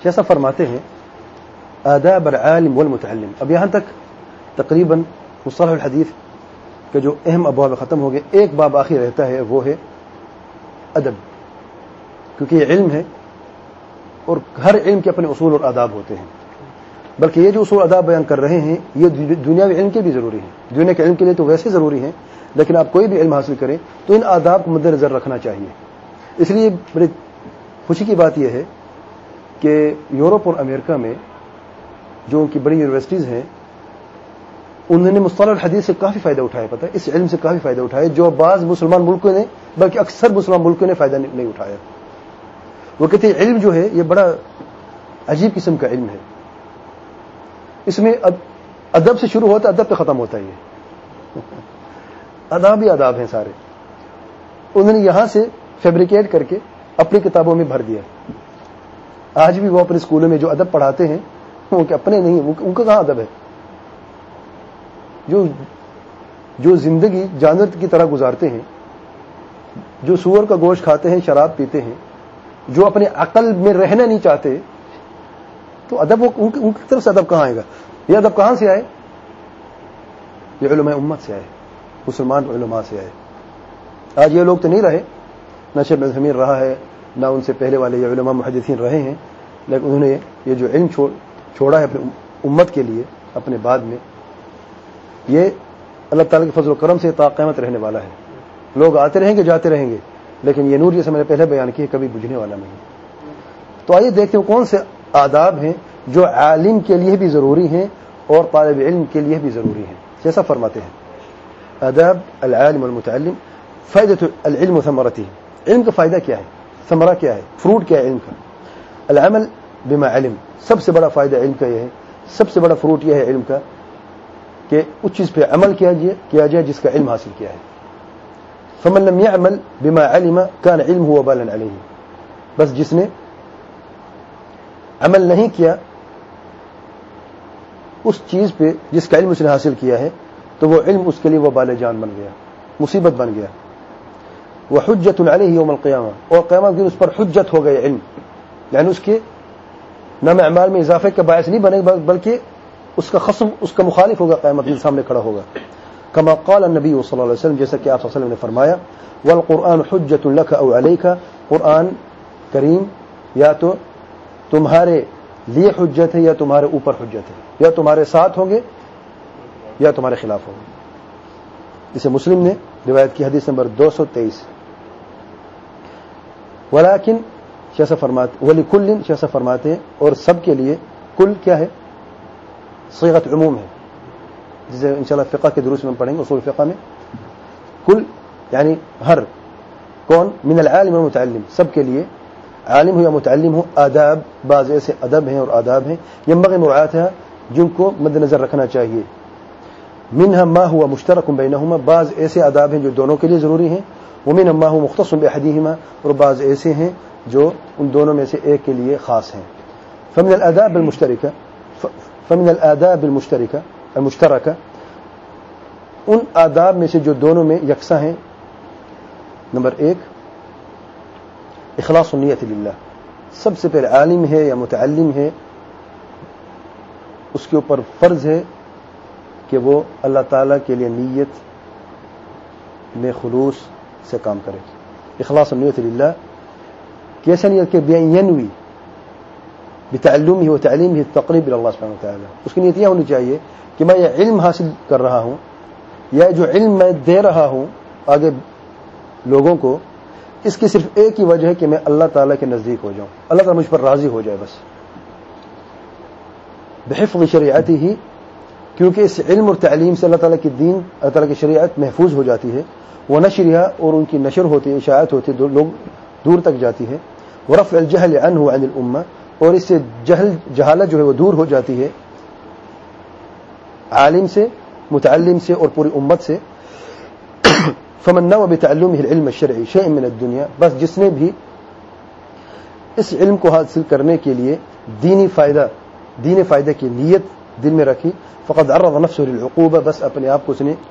جیسا فرماتے ہیں آداب العالم والمتعلم. اب یہاں تک تقریباً مصطلح الحدیث کے جو اہم ابواب ختم ہو گئے. ایک باب باقی رہتا ہے، وہ ہے ادب، کیونکہ یہ علم ہے اور ہر علم کے اپنے اصول اور آداب ہوتے ہیں. بلکہ یہ جو اصول آداب بیان کر رہے ہیں یہ دنیاوی علم کے بھی ضروری ہیں. دنیا کے علم کے لیے تو ویسے ضروری ہیں، لیکن آپ کوئی بھی علم حاصل کریں تو ان آداب کو مد نظر رکھنا چاہیے. اس لیے بڑی خوشی کی بات یہ ہے کہ یورپ اور امریکہ میں جو ان کی بڑی یونیورسٹیز ہیں انہوں نے مصطلح الحدیث سے کافی فائدہ اٹھایا. پتہ ہے، اس علم سے کافی فائدہ اٹھایا جو بعض مسلمان ملکوں نے، بلکہ اکثر مسلمان ملکوں نے فائدہ نہیں اٹھایا. وہ کہتے ہیں علم جو ہے یہ بڑا عجیب قسم کا علم ہے، اس میں ادب سے شروع ہوتا ہے، ادب پہ ختم ہوتا ہے. یہ آداب ہی آداب ہیں سارے. انہوں نے یہاں سے فیبریکیٹ کر کے اپنی کتابوں میں بھر دیا. آج بھی وہ اپنے اسکولوں میں جو ادب پڑھاتے ہیں ان کے اپنے نہیں، ان کا کہاں ادب ہے؟ جو زندگی جانور کی طرح گزارتے ہیں، جو سور کا گوشت کھاتے ہیں، شراب پیتے ہیں، جو اپنے عقل میں رہنا نہیں چاہتے، تو ادب ان کی طرف سے ادب کہاں آئے گا؟ یہ ادب کہاں سے آئے؟ یہ علماء امت سے آئے، مسلمان علماء سے آئے. آج یہ لوگ تو نہیں رہے، نہ شیخ ابن تیمیہ رہا ہے، نہ ان سے پہلے والے یہ علماء محدثین رہے ہیں، لیکن انہوں نے یہ جو علم چھوڑا ہے اپنی امت کے لیے اپنے بعد میں، یہ اللہ تعالیٰ کے فضل و کرم سے تا قیامت رہنے والا ہے. لوگ آتے رہیں گے، جاتے رہیں گے، لیکن یہ نور جیسے میں نے پہلے بیان کی ہے کبھی بجھنے والا نہیں. تو آئیے دیکھتے ہیں کون سے آداب ہیں جو عالم کے لیے بھی ضروری ہیں اور طالب علم کے لیے بھی ضروری ہیں. جیسا فرماتے ہیں آداب العالم والمتعلم فائدۃ العلم وثمرته. علم کا فائدہ کیا ہے، ثمرہ کیا ہے، فروٹ کیا ہے علم کا؟ العمل بما علم. سب سے بڑا فائدہ علم کا یہ ہے، سب سے بڑا فروٹ یہ ہے علم کا کہ اس چیز پہ عمل کیا جائے جس کا علم حاصل کیا ہے. فمن لم يعمل بما علم كان علمه وبالا عليه. بس جس نے عمل نہیں کیا اس چیز پہ جس کا علم اس نے حاصل کیا ہے تو وہ علم اس کے لیے وبال جان بن گیا، مصیبت بن گیا. وحجت علیہ یوم القیامہ. اور قیامت دن اس پر حجت ہو گئے علم، یعنی اس کے نام اعمال میں اضافے کا باعث نہیں بنے گا بلکہ اس کا خصم، اس کا مخالف ہوگا، قیامت دن سامنے کھڑا ہوگا. کما قال النبی صلی اللہ علیہ وسلم، جیسا کہ آپ صلی اللہ علیہ وسلم نے فرمایا والقرآن حجت لک او علیک. قرآن کریم یا تو تمہارے لیے حجت ہے یا تمہارے اوپر حجت ہے، یا تمہارے ساتھ ہوں گے یا تمہارے خلاف ہوں گے. جسے مسلم نے روایت کی حدیث نمبر 223. ولیکن شیسا فرماتے ولیکل شیسا فرماتے ہیں اور سب کے لیے. کل کیا ہے؟ صیغت عموم ہے، جسے انشاءاللہ فقہ کے دروس میں ہم پڑھیں گے، اصول فقہ میں. کل یعنی ہر. کون؟ من العالم والمتعلم. سب کے لیے، عالم ہو یا متعلم ہو. آداب، بعض ایسے ادب ہیں اور آداب ہیں ينبغي مراعاتها جن کو مد نظر رکھنا چاہیے. منها ما هو مشترك بينهما. بعض ایسے آداب ہیں جو دونوں کے لیے ضروری ہیں. ومنها ما هو مختص بأحدهما. اور بعض ایسے ہیں جو ان دونوں میں سے ایک کے لیے خاص ہیں. فمن الآداب المشتركة ان آداب میں سے جو دونوں میں یکساں ہیں. نمبر 1 اخلاص النیت للہ. سب سے پہلے عالم ہے یا متعلم ہے اس کے اوپر فرض ہے کہ وہ اللہ تعالیٰ کے لیے نیت میں خلوص سے کام کرے. اخلاص النیت للہ کیسے نیت کہ ینوی بتعلمه وتعلیمه التقریب الى اللہ سبحانہ وتعالی. اس کی نیت یہ ہونی چاہیے کہ میں یہ علم حاصل کر رہا ہوں یا جو علم میں دے رہا ہوں آگے لوگوں کو، اس کی صرف ایک ہی وجہ ہے کہ میں اللہ تعالیٰ کے نزدیک ہو جاؤں، اللہ تعالیٰ مجھ پر راضی ہو جائے بس. بحفظ شریعتی ہی، کیونکہ اس علم اور تعلیم سے اللہ تعالیٰ کی دین، اللہ تعالیٰ کی شریعت محفوظ ہو جاتی ہے. وہ نشریہ اور ان کی نشر ہوتی ہے، اشاعت ہوتی ہے، لوگ دور تک جاتی ہے. ورفع الجہل عنہ عن الامہ. اور اس سے جہالت جو ہے وہ دور ہو جاتی ہے عالم سے، متعلم سے اور پوری امت سے. فمن نوى بتعلمه العلم الشرعي شيء من الدنيا. بس جس نے بھی اس علم کو حاصل کرنے کے لیے دین فائدہ کی نیت دل میں رکھی. فقد عرض نفسه للعقوبة. بس اپنے آپ کو اس نے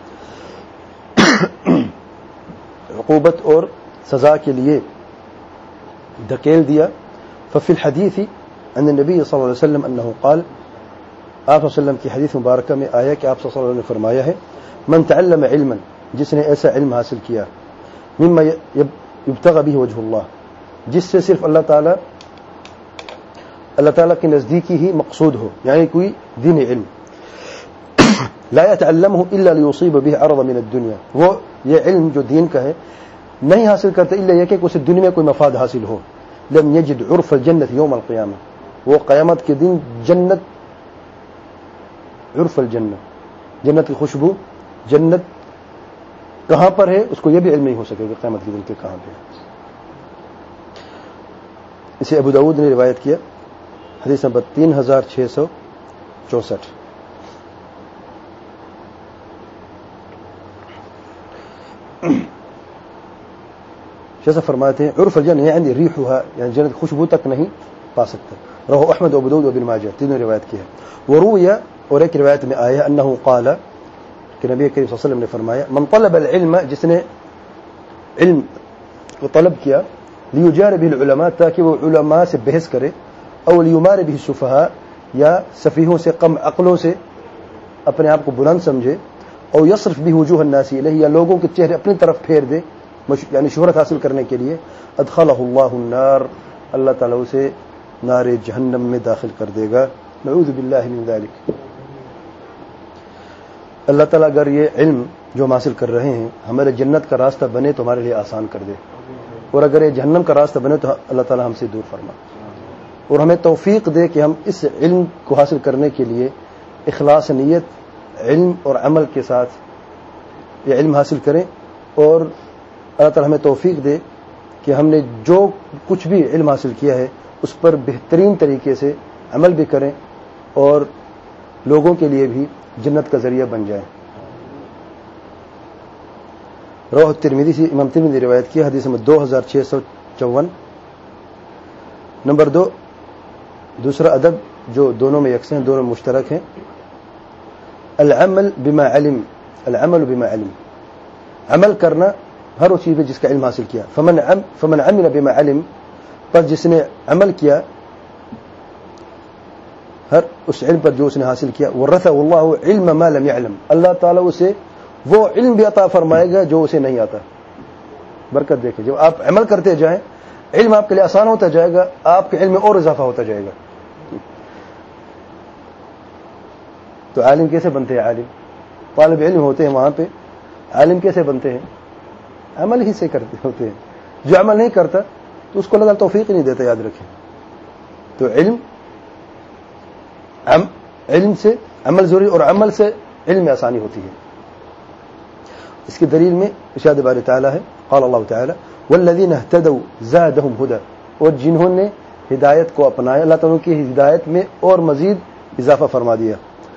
عقوبت اور سزا کے لیے دھکیل دیا. ففي الحديث عن النبي صلی اللہ علیہ وسلم انه قال آپ صلی اللہ علیہ وسلم کی حدیث مبارکہ میں آیا کہ آپ صلی اللہ علیہ وسلم نے فرمایا ہے من تعلم علما جس نے ایسا علم حاصل کیا مما يبتغى به وجه اللہ جس سے صرف اللہ تعالیٰ کی نزدیکی ہی مقصود ہو یعنی کوئی دینی علم لا يتعلمه الا ليصيب به عرض من الدنيا وہ یہ علم جو دین کا ہے نہیں حاصل کرتے الا یہ کہ اسے دنیا میں کوئی مفاد حاصل ہو لم يجد عرف الجنة يوم القيامة وہ قیامت کے دن جنت عرف الجنہ جنت کی خوشبو جنت کہاں پر ہے اس کو یہ بھی علم نہیں ہو سکے گا قیامت کے دن کے کہاں پہ. اسے ابو داؤد نے روایت کیا حدیث نمبر 3664. جیسا فرماتے ہیں عرف الجنہ یعنی ریحها یعنی جنت خوشبو تک نہیں پا سکتا. رواه احمد وابو داؤد وابن ماجہ تینوں روایت کی ہے. وروی اور ایک روایت میں آیا انه قال کہ نبی کریم صلی اللہ علیہ وسلم نے فرمایا من طلب العلم جس نے علم کو طلب کیا لیجار به العلماء تاکہ وہ علماء سے بحث کرے او لیمار به السفهاء یا سفیہوں سے کم عقلوں سے اپنے آپ کو بلند سمجھے او یصرف به وجوه الناس الیہ یا لوگوں کے چہرے اپنی طرف پھیر دے یعنی شہرت حاصل کرنے کے لیے ادخلہ اللہ النار اللہ تعالی اسے نار جہنم میں داخل کر دے گا. نعوذ باللہ من ذلک. اللہ تعالیٰ اگر یہ علم جو ہم حاصل کر رہے ہیں ہمارے جنت کا راستہ بنے تو ہمارے لیے آسان کر دے اور اگر یہ جہنم کا راستہ بنے تو اللہ تعالیٰ ہم سے دور فرما اور ہمیں توفیق دے کہ ہم اس علم کو حاصل کرنے کے لیے اخلاص نیت علم اور عمل کے ساتھ یہ علم حاصل کریں اور اللہ تعالیٰ ہمیں توفیق دے کہ ہم نے جو کچھ بھی علم حاصل کیا ہے اس پر بہترین طریقے سے عمل بھی کریں اور لوگوں کے لیے بھی جنت کا ذریعہ بن جائیں. رواه الترمذی سے امام ترمذی نے روایت کی حدیث نمبر 2654. نمبر 2 دوسرا ادب جو دونوں میں یکساں ہیں دونوں مشترک ہیں العمل بما علم العمل بما علم عمل کرنا ہر اس چیز میں جس کا علم حاصل کیا فمن عمل بما علم پر جس نے عمل کیا ہر اس علم پر جو اس نے حاصل کیا ورثہ اللہ علم ما لم يعلم اللہ تعالیٰ اسے وہ علم بھی عطا فرمائے گا جو اسے نہیں آتا. برکت دیکھیں جب آپ عمل کرتے جائیں علم آپ کے لیے آسان ہوتا جائے گا آپ کے علم میں اور اضافہ ہوتا جائے گا. تو عالم کیسے بنتے ہیں عالم طالب علم ہوتے ہیں وہاں پہ عالم کیسے بنتے ہیں عمل ہی سے کرتے ہوتے ہیں. جو عمل نہیں کرتا تو اس کو اللہ تعالیٰ توفیق ہی نہیں دیتا یاد رکھیں. تو علم سے عمل ضروری اور عمل سے علم میں آسانی ہوتی ہے. اس کی دلیل میں ارشاد باری تعالیٰ ہے قال اللہ تعالیٰ والذین اہتدوا زادہم ہدی اور جنہوں نے ہدایت کو اپنایا اللہ تعالیٰ کی ہدایت میں اور مزید اضافہ فرما دیا.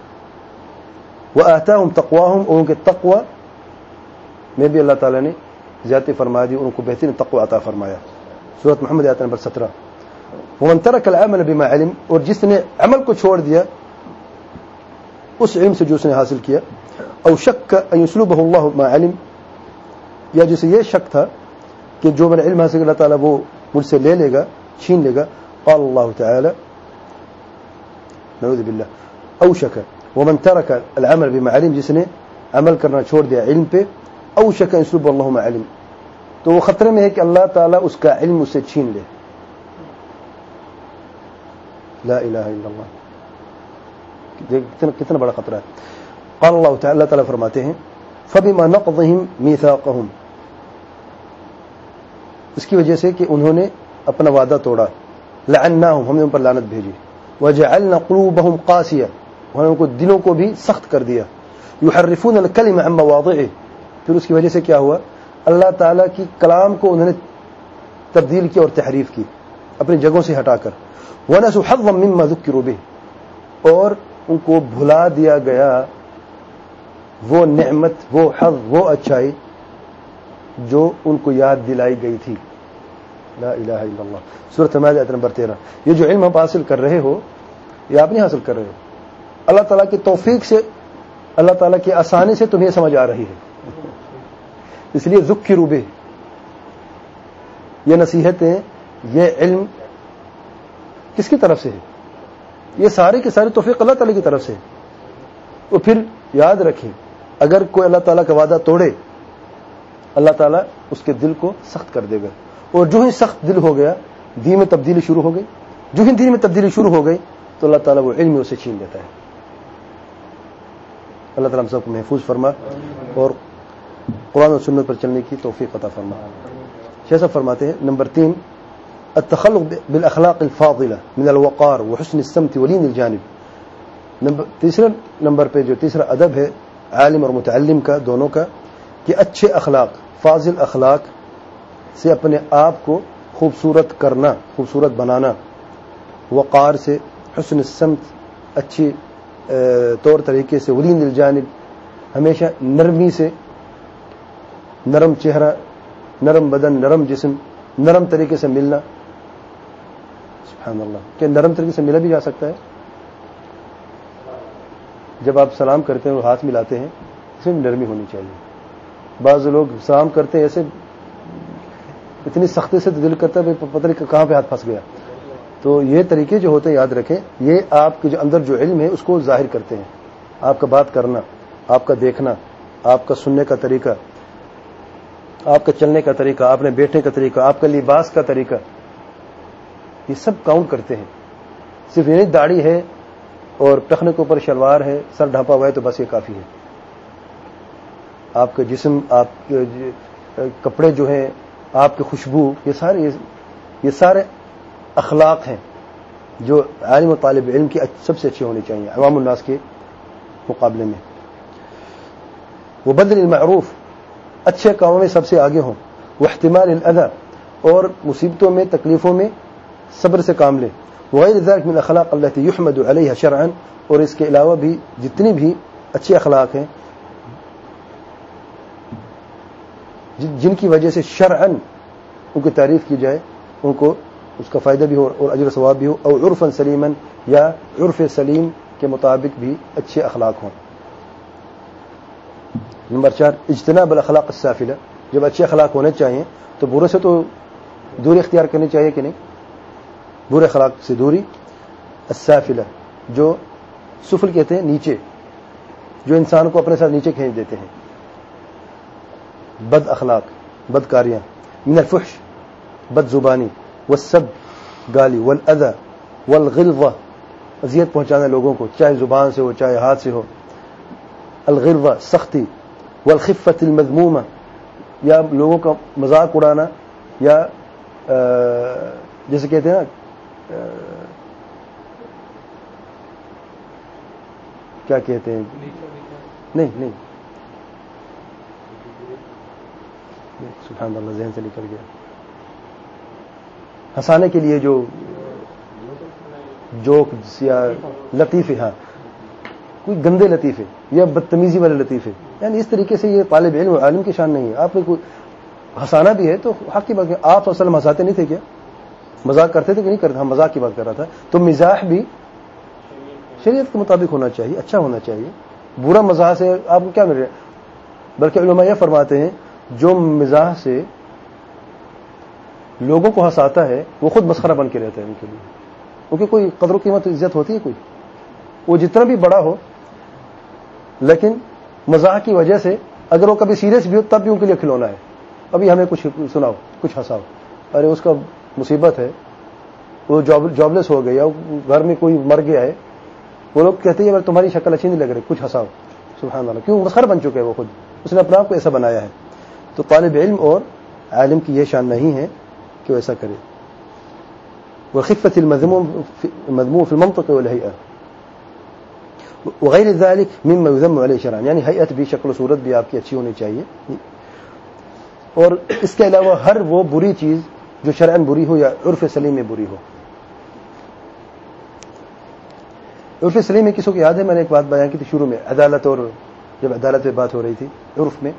وآتاہم تقواہم اور ان کے تقوی میں بھی اللہ تعالیٰ نے زیادتی فرما دی ان کو بہترین تقوی عطا فرمایا. سورۃ محمد آیت نمبر 17. ومن ترک العمل بما علم اور جس نے عمل کو چھوڑ دیا اس علم سے جو اس نے حاصل کیا او شک ان یسلبہ اللہ ما علم یا جسے یہ شک تھا کہ جو میں نے علم حاصل کیا اللہ تعالیٰ وہ مجھ سے لے لے گا چھین لے گا قال اللہ تعالی نعوذ باللہ او شک ومن ترک العمل بما علم جس نے عمل کرنا چھوڑ دیا علم پہ او شک ان یسلبہ اللہ ما علم تو وہ خطرے میں ہے کہ اللہ تعالیٰ اس کا علم اس سے چھین لے. لا الہ الا اللہ کتنا بڑا خطرہ ہے. قال اللہ تعالی اللہ تعالیٰ فرماتے ہیں فبما نقضهم میثاقهم اس کی وجہ سے کہ انہوں نے اپنا وعدہ توڑا لعناهم ہم نے ان پر لعنت بھیجی وجعلنا قلوبهم قاسیہ ہم نے ان کو دلوں کو بھی سخت کر دیا یحرفون الکلم عن مواضعه پھر اس کی وجہ سے کیا ہوا اللہ تعالیٰ کی کلام کو انہوں نے تبدیل کیا اور تحریف کی اپنی جگہوں سے ہٹا کر وَنَسُوا حَظًّا مِمَّا ذُكِّرُوا بِهِ اور ان کو بھلا دیا گیا وہ نعمت وہ حظ وہ اچھائی جو ان کو یاد دلائی گئی تھی. لا الہ الا اللہ. سورۃ المائدہ آیت نمبر 13. یہ جو علم آپ حاصل کر رہے ہو یہ آپ نہیں حاصل کر رہے ہو اللہ تعالیٰ کی توفیق سے اللہ تعالیٰ کی آسانی سے تمہیں سمجھ آ رہی ہے اس لیے ذکروا بہ یہ نصیحتیں یہ علم کس کی طرف سے ہے؟ یہ سارے کے سارے توفیق اللہ تعالیٰ کی طرف سے ہے. اور پھر یاد رکھیں اگر کوئی اللہ تعالیٰ کا وعدہ توڑے اللہ تعالیٰ اس کے دل کو سخت کر دے گا. اور جو ہی سخت دل ہو گیا دین میں تبدیلی شروع ہو گئی. جو ہی دین میں تبدیلی شروع ہو گئی تو اللہ تعالیٰ وہ علم اسے چھین لیتا ہے. اللہ تعالیٰ ہم سب کو محفوظ فرما اور قرآن و سنت پر چلنے کی توفیق عطا فرما. شیخ صاحب فرماتے ہیں نمبر 3 التخلق بالاخلاق الفاضلہ من الوقار وحسن السمت ولین الجانب. تیسرے نمبر پہ جو تیسرا ادب ہے عالم اور متعلم کا دونوں کا کہ اچھے اخلاق فاضل اخلاق سے اپنے آپ کو خوبصورت کرنا خوبصورت بنانا. وقار سے حسن السمت اچھی طور طریقے سے ولین الجانب ہمیشہ نرمی سے نرم چہرہ نرم بدن نرم جسم نرم طریقے سے ملنا. سبحان اللہ کہ نرم طریقے سے ملا بھی جا سکتا ہے. جب آپ سلام کرتے ہیں اور ہاتھ ملاتے ہیں اس میں نرمی ہونی چاہیے. بعض لوگ سلام کرتے ہیں ایسے اتنی سختی سے دل کرتا ہے پتہ نہیں کہاں پہ ہاتھ پھنس گیا. تو یہ طریقے جو ہوتے ہیں یاد رکھیں یہ آپ کے جو اندر جو علم ہے اس کو ظاہر کرتے ہیں. آپ کا بات کرنا آپ کا دیکھنا آپ کا سننے کا طریقہ آپ کا چلنے کا طریقہ آپ نے بیٹھنے کا طریقہ آپ کا لباس کا طریقہ یہ سب کاؤنٹ کرتے ہیں. صرف یہ نہیں داڑھی ہے اور ٹخنے کے اوپر شلوار ہے سر ڈھانپا ہوا ہے تو بس یہ کافی ہے. آپ کا جسم آپ کے کپڑے جو ہیں آپ کی خوشبو یہ سارے اخلاق ہیں جو عالم و طالب علم کی سب سے اچھی ہونی چاہیے عوام الناس کے مقابلے میں. وہ بذل المعروف اچھے کاموں میں سب سے آگے ہوں. وہ احتمال الاذى اور مصیبتوں میں تکلیفوں میں صبر سے کام لیں. وغیر ذلك من الاخلاق التي يحمد عليها شرعا اور اس کے علاوہ بھی جتنی بھی اچھے اخلاق ہیں جن کی وجہ سے شرعا ان کی تعریف کی جائے ان کو اس کا فائدہ بھی ہو اور اجر و ثواب بھی ہو. اور عرفا سلیما یا عرف سلیم کے مطابق بھی اچھے اخلاق ہوں. نمبر 4 اجتناب الاخلاق السافلہ جب اچھے اخلاق ہونے چاہیے تو برے سے تو دوری اختیار کرنی چاہیے کہ نہیں. برے اخلاق سے دوری. السافلہ جو سفل کہتے ہیں نیچے جو انسان کو اپنے ساتھ نیچے کھینچ دیتے ہیں. بد اخلاق بدکاریاں. من الفحش بد زبانی والسب گالی والاذى والغلظہ اذیت پہنچانا لوگوں کو چاہے زبان سے ہو چاہے ہاتھ سے ہو. الغلظہ سختی. والخفة المذمومہ یا لوگوں کا مذاق اڑانا یا جیسے کہتے ہیں نا کیا کہتے ہیں نہیں سبحان اللہ ذہن سے نکل گیا. ہنسانے کے لیے جو جوک یا لطیفے ہاں کوئی گندے لطیفے یا بدتمیزی والے لطیفے یعنی اس طریقے سے یہ طالب علم اور عالم کی شان نہیں ہے. آپ نے کوئی ہنسانا بھی ہے تو حق کی بات ہے. آپ صلی اللہ علیہ وسلم ہنساتے نہیں تھے کیا؟ مذاق کرتے تھے کہ نہیں کرتے؟ ہم مذاق کی بات کر رہا تھا. تو مزاح بھی شریعت کے مطابق ہونا چاہیے اچھا ہونا چاہیے. برا مزاح سے آپ کو کیا مل رہا ہے؟ بلکہ علماء یہ فرماتے ہیں جو مزاح سے لوگوں کو ہنساتا ہے وہ خود مسخرہ بن کے رہتا ہے ان کے لیے. کیونکہ کوئی قدر و قیمت عزت ہوتی ہے کوئی وہ جتنا بھی بڑا ہو لیکن مزاح کی وجہ سے اگر وہ کبھی سیریس بھی ہو تب بھی ان کے لیے کھلونا ہے. ابھی ہمیں کچھ سناؤ کچھ ہنساؤ. ارے اس کا مصیبت ہے وہ جاب لیس ہو گیا گھر میں کوئی مر گیا ہے وہ لوگ کہتے ہیں تمہاری شکل اچھی نہیں لگ رہی کچھ ہنساؤ. سبحان اللہ کیوں مسخر بن چکے ہیں وہ خود اس نے اپنے آپ کو ایسا بنایا ہے. تو طالب علم اور عالم کی یہ شان نہیں ہے کہ وہ ایسا کرے. وخفة المذموم في المنطق والهيئة وغیر ذلك مما يذم عليه شرعا یعنی ہیئت بھی شکل و صورت بھی آپ کی اچھی ہونی چاہیے. اور اس کے علاوہ ہر وہ بری چیز جو شرعاً بری ہو یا عرف سلیم میں بری ہو. عرف سلیم میں کسی کو یاد ہے میں نے ایک بات بیان کی تھی شروع میں عدالت اور جب عدالت پہ بات ہو رہی تھی عرف میں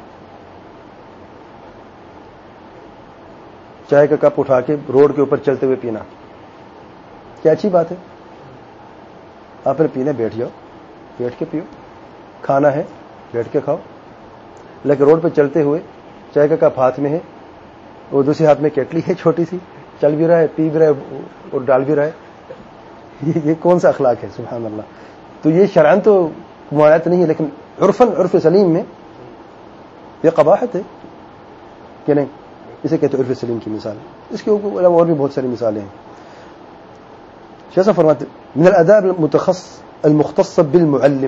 چائے کا کپ اٹھا کے روڈ کے اوپر چلتے ہوئے پینا کیا اچھی بات ہے؟ آپ نے پینا بیٹھ جاؤ بیٹھ کے پیو. کھانا ہے بیٹھ کے کھاؤ. لیکن روڈ پہ چلتے ہوئے چائے کا کپ ہاتھ میں ہے اور دوسرے ہاتھ میں کیٹلی ہے چھوٹی سی چل بھی رہا ہے پی بھی رہا ہے اور ڈال بھی رہا ہے یہ کون سا اخلاق ہے؟ سبحان اللہ. تو یہ شرعاً تو ممانعت نہیں ہے، لیکن عرفاً، عرف سلیم میں یہ قباحت ہے کہ نہیں. اسے کہتے عرف سلیم کی مثال. اس کے اوپر اور بھی بہت ساری مثالیں ہیں. شیخ صاحب فرماتے من الاداب المختص بالمعلم.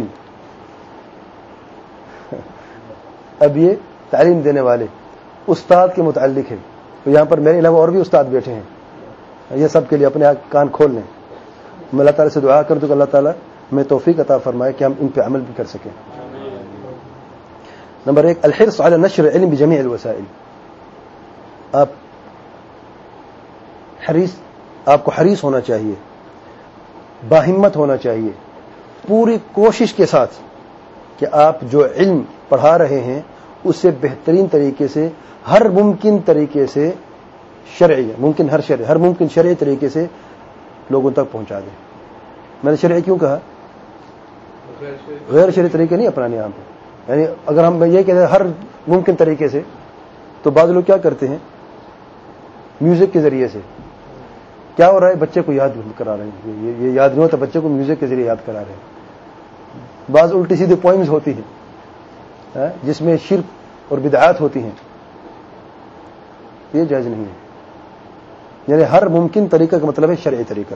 اب یہ تعلیم دینے والے استاد کے متعلق ہے. تو یہاں پر میرے علاوہ اور بھی استاد بیٹھے ہیں، یہ سب کے لیے اپنے کان کھول لیں. میں اللہ تعالیٰ سے دعا کر دوں کہ اللہ تعالیٰ میں توفیق عطا فرمائے کہ ہم ان پہ عمل بھی کر سکیں. نمبر 1 الحرص على نشر العلم بجميع الوسائل. آپ کو حریص ہونا چاہیے، باہمت ہونا چاہیے، پوری کوشش کے ساتھ کہ آپ جو علم پڑھا رہے ہیں اسے بہترین طریقے سے، ہر ممکن طریقے سے شرعی، ہر ممکن شرعی طریقے سے لوگوں تک پہنچا دیں. میں نے شرعی کیوں کہا؟ غیر شرعی طریقے نہیں اپنانے یہاں پہ. یعنی اگر ہم یہ کہتے ہیں ہر ممکن طریقے سے، تو بعض لوگ کیا کرتے ہیں میوزک کے ذریعے سے. کیا ہو رہا ہے؟ بچے کو یاد کرا رہے ہیں. یہ یاد نہیں ہوتا، بچے کو میوزک کے ذریعے یاد کرا رہے ہیں. بعض الٹی سیدھی پوئمز ہوتی ہیں جس میں شرک اور بدعات ہوتی ہیں. یہ جائز نہیں ہے. یعنی ہر ممکن طریقہ کا مطلب ہے شرعی طریقہ.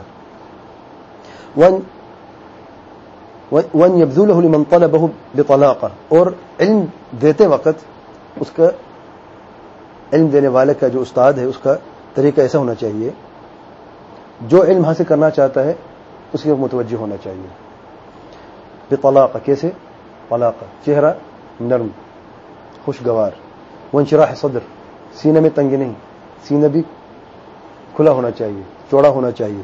وَأَنْ يَبْذُلَهُ لِمَنْ طَلَبَهُ بِطَلَاقَةٍ. اور علم دیتے وقت اس کا، علم دینے والے کا جو استاد ہے اس کا طریقہ ایسا ہونا چاہیے، جو علم حاصل کرنا چاہتا ہے اس کے متوجہ ہونا چاہیے. بطلاقہ، کیسے؟ طلاقہ، چہرہ نرم خوشگوار. وانشراح صدر، سینے میں تنگی نہیں، سینہ بھی کھلا ہونا چاہیے، چوڑا ہونا چاہیے.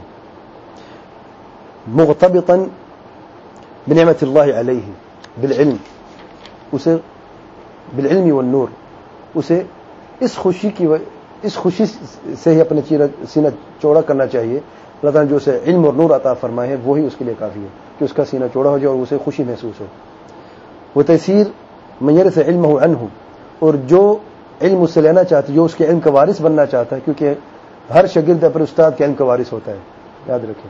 مغتبطا بنعمت اللہ علیہ بالعلم، اسے بالعلم والنور، اسے اس خوشی سے ہی اپنے سینہ چوڑا کرنا چاہیے. اللہ تعالیٰ نے جو اسے علم اور نور عطا فرمائے ہیں وہی اس کے لیے کافی ہے کہ اس کا سینہ چوڑا ہو جائے اور اسے خوشی محسوس ہو. وہ تیسیر من یرث علمہ عنہ، اور جو علم اس سے لینا چاہتا ہے، جو اس کے علم کا وارث بننا چاہتا ہے، کیونکہ ہر شاگرد اپنے استاد کے علم کا وارث ہوتا ہے، یاد رکھیں.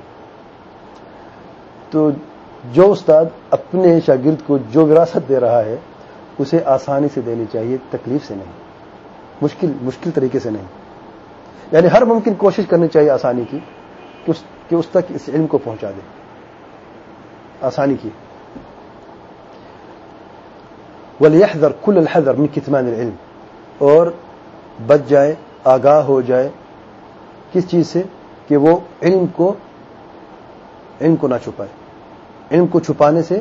تو جو استاد اپنے شاگرد کو جو وراثت دے رہا ہے اسے آسانی سے دینی چاہیے، تکلیف سے نہیں، مشکل طریقے سے نہیں. یعنی ہر ممکن کوشش کرنی چاہیے آسانی کی کہ اس تک اس علم کو پہنچا دے، آسانی کی. وَلْيَحْذَرْ كُلَّ الْحَذَرْ مِنْ كِتْمَانِ الْعِلْمِ، اور بچ جائے، آگاہ ہو جائے کس چیز سے؟ کہ وہ علم کو نہ چھپائے. علم کو چھپانے سے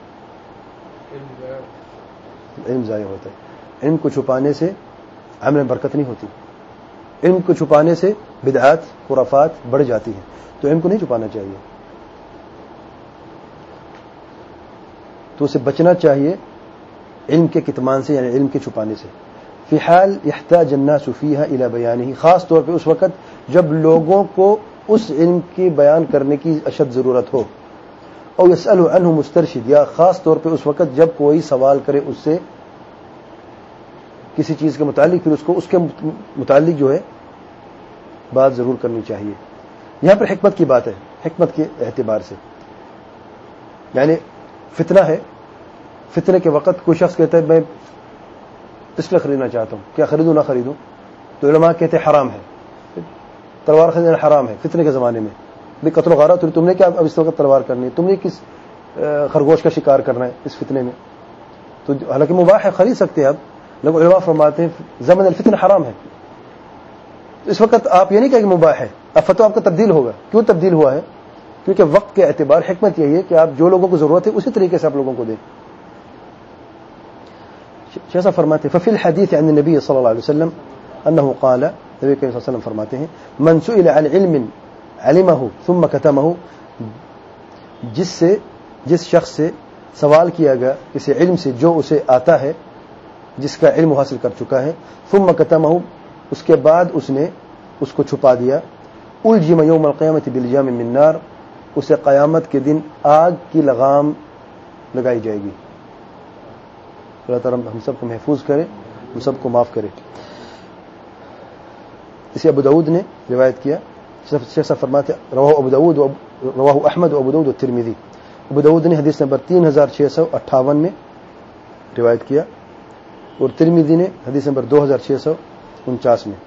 علم ضائع ہوتا ہے. علم کو چھپانے سے عمل میں برکت نہیں ہوتی. علم کو چھپانے سے بدعات، خرافات بڑھ جاتی ہیں. تو علم کو نہیں چھپانا چاہیے، تو اسے بچنا چاہیے علم کے کتمان سے، یعنی علم کے چھپانے سے. فی حال یحتاج الناس فیہا الی بیانہ، خاص طور پہ اس وقت جب لوگوں کو اس علم کی بیان کرنے کی اشد ضرورت ہو. او یسأل عنہ مسترشد، یا خاص طور پہ اس وقت جب کوئی سوال کرے اس سے کسی چیز کے متعلق، پھر اس کے متعلق جو ہے بات ضرور کرنی چاہیے. یہاں پر حکمت کی بات ہے، حکمت کے اعتبار سے. یعنی فتنہ ہے، فتنے کے وقت کوئی شخص کہتا ہے میں پسٹل خریدنا چاہتا ہوں، کیا خریدوں نہ خریدوں؟ تو علماء کہتے ہیں حرام ہے، تلوار خریدنا حرام ہے فتنے کے زمانے میں. قتل و غارت، تم نے کیا اب اس وقت تلوار کرنی ہے؟ تم نے کس خرگوش کا شکار کرنا ہے اس فتنے میں؟ تو حالانکہ مباح ہے، خرید سکتے ہیں آپ، لیکن علماء فرماتے ہیں زمن الفتن حرام ہے. اس وقت آپ یہ نہیں کہیں کہ مباح ہے، اب فتویٰ آپ کا تبدیل ہوگا. کیوں تبدیل ہوا ہے؟ کیونکہ وقت کے اعتبار حکمت یہی ہے کہ آپ جو لوگوں کو ضرورت ہے اسی طریقے سے آپ لوگوں کو دیں. شیخ صاحب فرماتے ہیں ففی الحدیث عن النبی صلی اللہ علیہ وسلم انه قال، نبی کریم صلی اللہ علیہ وسلم فرماتے ہیں من سئل عن علم علمه ثم كتمه، جس شخص سے سوال کیا گیا کسی علم سے جو اسے آتا ہے، جس کا علم حاصل کر چکا ہے، ثم كتمه، اس کے بعد اس نے اس کو چھپا دیا، الجم یوم القیامت بالجام من نار، اسے قیامت کے دن آگ کی لگام لگائی جائے گی. اللہ تعالیٰ ہم سب کو محفوظ کرے، ہم سب کو معاف کرے. اسے ابو داؤد نے روایت کیا. شیخ صاحب فرماتے رواہ ابو داؤد رواہ احمد و ابو داؤد و ترمذی. ابو داؤد نے حدیث نمبر 3658 میں روایت کیا اور ترمذی نے حدیث نمبر 2649 میں.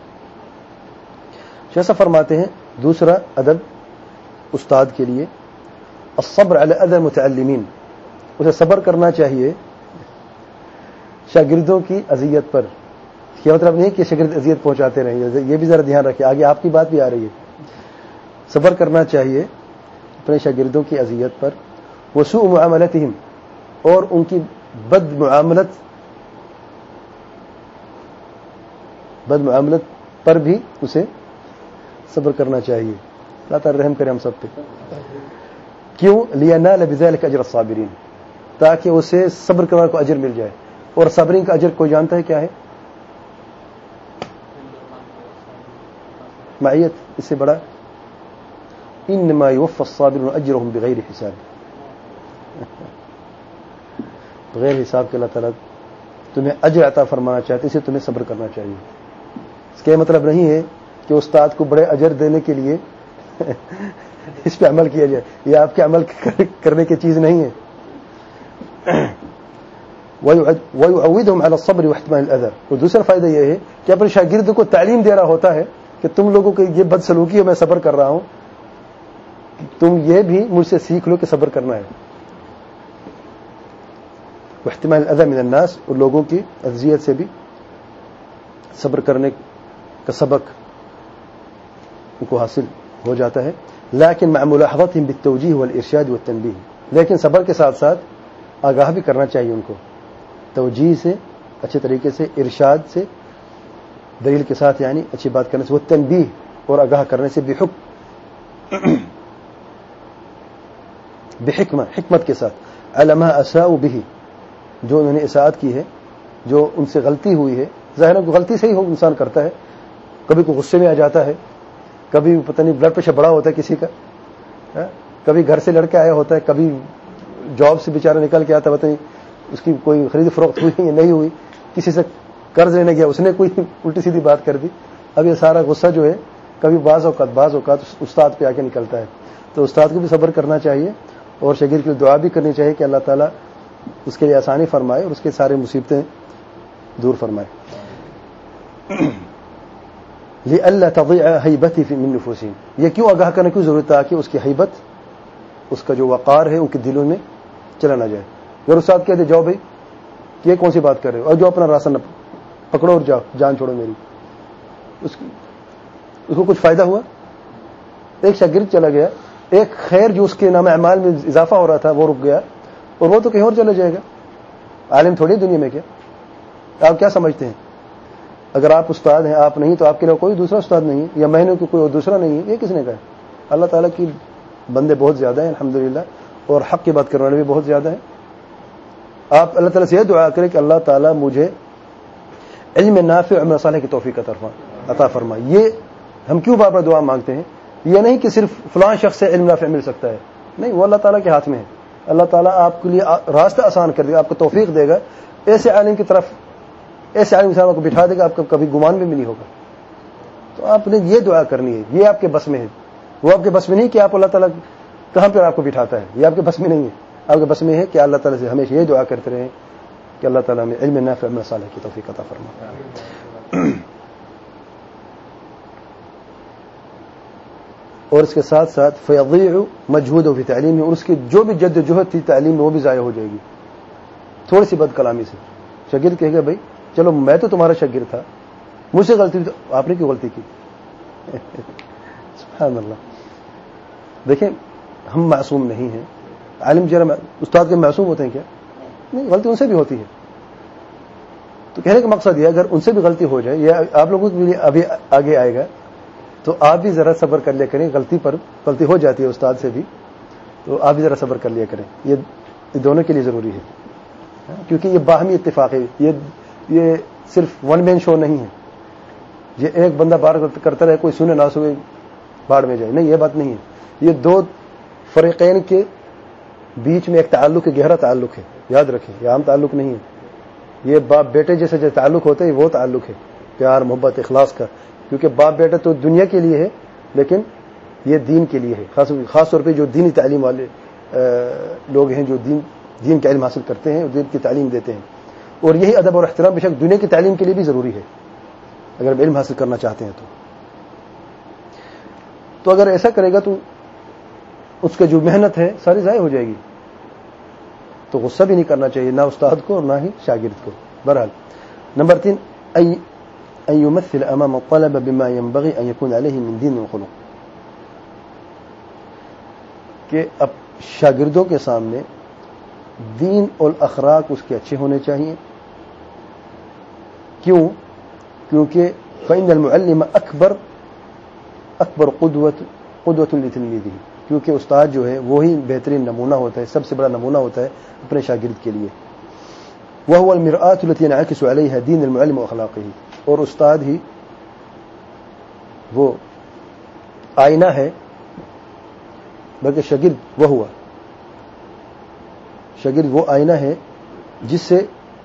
شیخ صاحب فرماتے ہیں دوسرا ادب استاد کے لیے الصبر علی اذى المتعلمین، اسے صبر کرنا چاہیے شاگردوں کی اذیت پر. یہ مطلب نہیں کہ شاگرد اذیت پہنچاتے رہیں، یہ بھی ذرا دھیان رکھیں، آگے آپ کی بات بھی آ رہی ہے. صبر کرنا چاہیے اپنے شاگردوں کی اذیت پر، وسوء معاملتہم، اور ان کی بد معاملت پر بھی اسے صبر کرنا چاہیے. اللہ تعالی رحم کرے ہم سب پہ. کیوں؟ لینال بذلک اجر الصابرین، تاکہ اسے صبر کرنے کو اجر مل جائے. اور صابرین کا اجر کوئی جانتا ہے کیا ہے؟ معیت. اس سے بڑا انما یوفى الصابرون اجرهم بغیر حساب، بغیر حساب کے اللہ تعالیٰ تمہیں اجر عطا فرمانا چاہتے، اسے تمہیں صبر کرنا چاہیے. اس کا یہ مطلب نہیں ہے کہ استاد کو بڑے اجر دینے کے لیے اس پہ عمل کیا جائے، یہ آپ کے عمل کرنے کی چیز نہیں ہے. وَيُعَوِّدُهُمْ عَلَى الصَّبْرِ وَاحْتِمَالِ الْأَذَى. اور دوسرا فائدہ یہ ہے کہ اپنے شاگرد کو تعلیم دے رہا ہوتا ہے کہ تم لوگوں کی یہ بد سلوکی ہے، میں صبر کر رہا ہوں، تم یہ بھی مجھ سے سیکھ لو کہ صبر کرنا ہے. واحتمال الأذى من الناس، اور لوگوں کی اذیت سے بھی صبر کرنے کا سبق ان کو حاصل ہو جاتا ہے. لیکن مع ملاحظتهم بالتوجیہ والارشاد والتنبیہ، لیکن صبر کے ساتھ ساتھ آگاہ بھی کرنا چاہیے ان کو، توجیہ سے اچھے طریقے سے، ارشاد سے دلیل کے ساتھ یعنی اچھی بات کرنے سے، وہ تنبیہ اور آگاہ کرنے سے، حکمت کے ساتھ، علی ما اساءوا به، جو انہوں نے اساءت کی ہے، جو ان سے غلطی ہوئی ہے. ظاہر ہے کہ غلطی سے ہی انسان کرتا ہے، کبھی کوئی غصے میں آ جاتا ہے، کبھی پتہ نہیں بلڈ پریشر بڑا ہوتا ہے کسی کا، کبھی گھر سے لڑکے آیا ہوتا ہے، کبھی جاب سے بیچارہ نکل کے آتا ہے، پتہ نہیں اس کی کوئی خرید فروخت ہوئی یا نہیں ہوئی، کسی سے قرض لینے گیا، اس نے کوئی الٹی سیدھی بات کر دی. اب یہ سارا غصہ جو ہے کبھی بعض اوقات استاد پہ آ کے نکلتا ہے. تو استاد کو بھی صبر کرنا چاہیے اور شاگرد کے لیے دعا بھی کرنی چاہیے کہ اللہ تعالیٰ اس کے لیے آسانی فرمائے اور اس کے سارے مصیبتیں دور فرمائے. لئلا تضيع هيبته من نفوسهم، یہ کیوں آگاہ کرنے کی ضرورت ہے کہ اس کی ہیبت، اس کا جو وقار ہے ان کے دلوں میں چلا نہ جائے. اگر استاد کہتے جاؤ بھائی یہ کون سی بات کر رہے ہو، اور جو اپنا راستہ نہ پکڑو اور جاؤ، جان چھوڑو میری، اس کو کچھ فائدہ ہوا؟ ایک شاگرد چلا گیا، ایک خیر جو اس کے نام اعمال میں اضافہ ہو رہا تھا وہ رک گیا، اور وہ تو کہیں اور چلا جائے گا. عالم تھوڑی دنیا میں کیا، آپ کیا سمجھتے ہیں؟ اگر آپ استاد ہیں، آپ نہیں تو آپ کے لیے کوئی دوسرا استاد نہیں ہے، یا میں نے کوئی اور دوسرا نہیں ہے. یہ کس نے کہا؟ اللہ تعالیٰ کی بندے بہت زیادہ ہیں الحمدللہ، اور حق کی بات کرنے والے بھی بہت زیادہ ہیں. آپ اللہ تعالیٰ سے یہ دعا کریں کہ اللہ تعالیٰ مجھے علم نافع عمل صالح کی توفیق عطا فرمائے. یہ ہم کیوں بار بار دعا مانگتے ہیں؟ یہ نہیں کہ صرف فلاں شخص سے علم نافع مل سکتا ہے، نہیں، وہ اللہ تعالیٰ کے ہاتھ میں ہے. اللہ تعالیٰ آپ کے لیے راستہ آسان کر دے گا، آپ کو توفیق دے گا، ایسے عالم کی طرف، ایسے عالم انسان کو بٹھا دے گا آپ کو کبھی گمان بھی نہیں ہوگا. تو آپ نے یہ دعا کرنی ہے، یہ آپ کے بس میں ہے. وہ آپ کے بس میں نہیں کہ آپ اللہ تعالیٰ کہاں پر آپ کو بٹھاتا ہے، یہ آپ کے بس میں نہیں ہے. آپ کے بس میں ہے کہ اللہ تعالیٰ سے ہمیشہ یہ دعا کرتے رہیں کہ اللہ تعالیٰ ہمیں علم نافع عمل صالح کی توفیق عطا فرمائے. اور اس کے ساتھ ساتھ فیضیع مجہود فی تعلیم، اور اس کی جو بھی جد جہد تھی تعلیم میں وہ بھی ضائع ہو جائے گی تھوڑی سی بد کلامی سے. شاگرد کہے گا بھائی چلو میں تو تمہارا شاگرد تھا، مجھ سے غلطی تو آپ نے کیوں غلطی کی؟ سبحان اللہ. دیکھیں ہم معصوم نہیں ہیں. عالم جرم استاد کے معصوم ہوتے ہیں کیا؟ نہیں، غلطی ان سے بھی ہوتی ہے. تو کہنے کا مقصد یہ اگر ان سے بھی غلطی ہو جائے، یا آپ لوگوں کے لیے ابھی آگے آئے گا، تو آپ بھی ذرا صبر کر لیا کریں. غلطی ہو جاتی ہے استاد سے بھی، تو آپ بھی ذرا صبر کر لیا کریں. یہ دونوں کے لیے ضروری ہے، کیونکہ یہ باہمی اتفاق ہے. یہ صرف ون مین شو نہیں ہے. یہ ایک بندہ بار کرتا رہے، کوئی سنے نہ سنے، باڑ میں جائے، نہیں، یہ بات نہیں ہے. یہ دو فریقین کے بیچ میں ایک تعلق ہے، گہرا تعلق ہے. یاد رکھیں یہ عام تعلق نہیں ہے. یہ باپ بیٹے جیسے جو تعلق ہوتا ہے وہ تعلق ہے، پیار محبت اخلاص کا. کیونکہ باپ بیٹا تو دنیا کے لیے ہے، لیکن یہ دین کے لیے ہے، خاص طور پہ جو دینی تعلیم والے لوگ ہیں، جو دین کا علم حاصل کرتے ہیں اور دین کی تعلیم دیتے ہیں. اور یہی ادب اور احترام بے شک دنیا کی تعلیم کے لیے بھی ضروری ہے اگر ہم علم حاصل کرنا چاہتے ہیں تو اگر ایسا کرے گا تو اس کا جو محنت ہے ساری ضائع ہو جائے گی. تو غصہ بھی نہیں کرنا چاہیے، نہ استاد کو اور نہ ہی شاگرد کو. بہرحال نمبر 3 ان يمثل امام الطلبه بما ينبغي ان يكون عليه من دين وخلق، کہ اب شاگردوں کے سامنے دین اور اخلاق اس کے اچھے ہونے چاہیے. کیوں؟ کیونکہ فإن المعلم اکبر قدوة لتلمیذہ، کیونکہ استاد جو ہے وہی بہترین نمونہ ہوتا ہے، سب سے بڑا نمونہ ہوتا ہے اپنے شاگرد کے لیے. وهو المرآة التي ينعكس عليها دين المعلم واخلاقه، اور استاد ہی وہ آئینہ ہے، بلکہ شاگرد وہ آئینہ ہے جس سے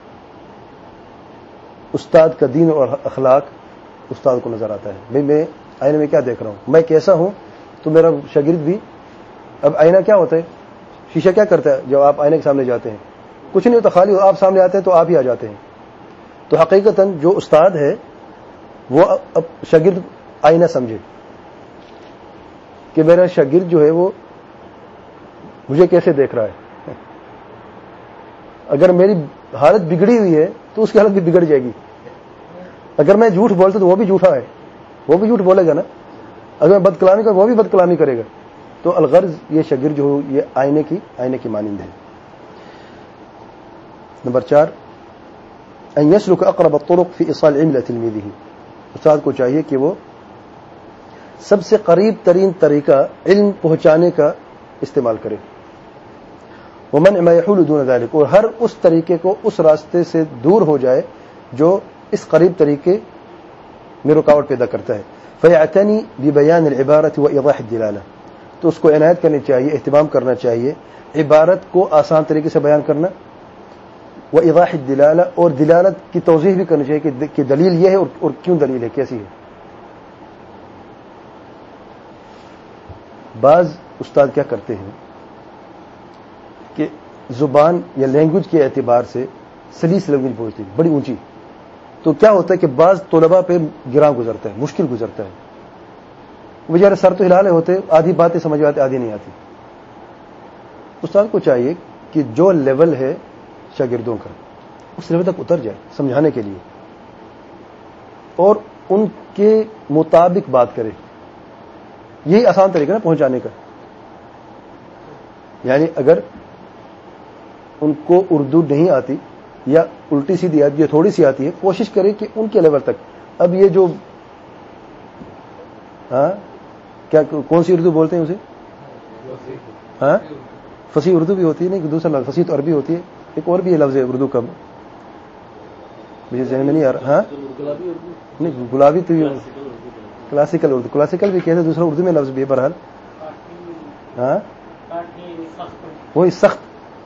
استاد کا دین اور اخلاق استاد کو نظر آتا ہے. بھئی میں آئینے میں کیا دیکھ رہا ہوں، میں کیسا ہوں تو میرا شاگرد بھی. اب آئینہ کیا ہوتا ہے؟ شیشہ کیا کرتا ہے جب آپ آئینے کے سامنے جاتے ہیں؟ کچھ نہیں ہوتا، خالی آپ سامنے آتے ہیں تو آپ ہی آ جاتے ہیں. تو حقیقتاً جو استاد ہے وہ اب شاگرد آئینہ سمجھے کہ میرا شاگرد جو ہے وہ مجھے کیسے دیکھ رہا ہے. اگر میری حالت بگڑی ہوئی ہے تو اس کی حالت بھی بگڑ جائے گی. اگر میں جھوٹ بولتا تو وہ بھی جھوٹا ہے، وہ بھی جھوٹ بولے گا نا. اگر میں بد کلامی کروں وہ بھی بد کلامی کرے گا. تو الغرض یہ شاگرد جو ہو یہ آئینے کی مانند ہے. نمبر 4 ان يسلك اقرب الطرق في ايصال العلم الى تلميذه، استاد کو چاہیے کہ وہ سب سے قریب ترین طریقہ علم پہنچانے کا استعمال کرے. ومنع ما يحول دون ذلك، اور ہر اس طریقے کو اس راستے سے دور ہو جائے جو اس قریب طریقے میں رکاوٹ پیدا کرتا ہے. فيعتني ببيان العبارة وإيضاح الدلالة، تو اس کو عنایت کرنی چاہیے، اہتمام کرنا چاہیے عبارت کو آسان طریقے سے بیان کرنا، وإيضاح الدلالة، اور دلالت کی توضیح بھی کرنی چاہیے کہ دلیل یہ ہے اور کیوں دلیل ہے، کیسی ہے. بعض استاد کیا کرتے ہیں کہ زبان یا لینگویج کے اعتبار سے سلیس لینگویج بولتے ہیں بڑی اونچی. تو کیا ہوتا ہے کہ بعض طلباء پہ گراں گزرتا ہے، مشکل گزرتا ہے. بیچارے سر تو ہلا رہے ہوتے، آدھی باتیں سمجھ آتی آدھی نہیں آتی. استاد کو چاہیے کہ جو لیول ہے شاگردوں کا اس لیول تک اتر جائے سمجھانے کے لیے اور ان کے مطابق بات کرے. یہی آسان طریقہ نا پہنچانے کا. یعنی اگر ان کو اردو نہیں آتی یا الٹی سیدھی آتی یا تھوڑی سی آتی ہے، کوشش کرے کہ ان کے لیول تک. اب یہ جو کیا کون سی اردو بولتے ہیں اسے؟ فصیح اردو بھی ہوتی ہے، نہیں دوسرا لفظ فصیح تو عربی ہوتی ہے، ایک اور بھی یہ لفظ ہے اردو کا مجھے ذہن میں نہیں آ رہا. نہیں گلابی تو کلاسیکل اردو، کلاسیکل بھی کہتے ہیں، دوسرا اردو میں لفظ بھی ہے. بہرحال وہی سخت،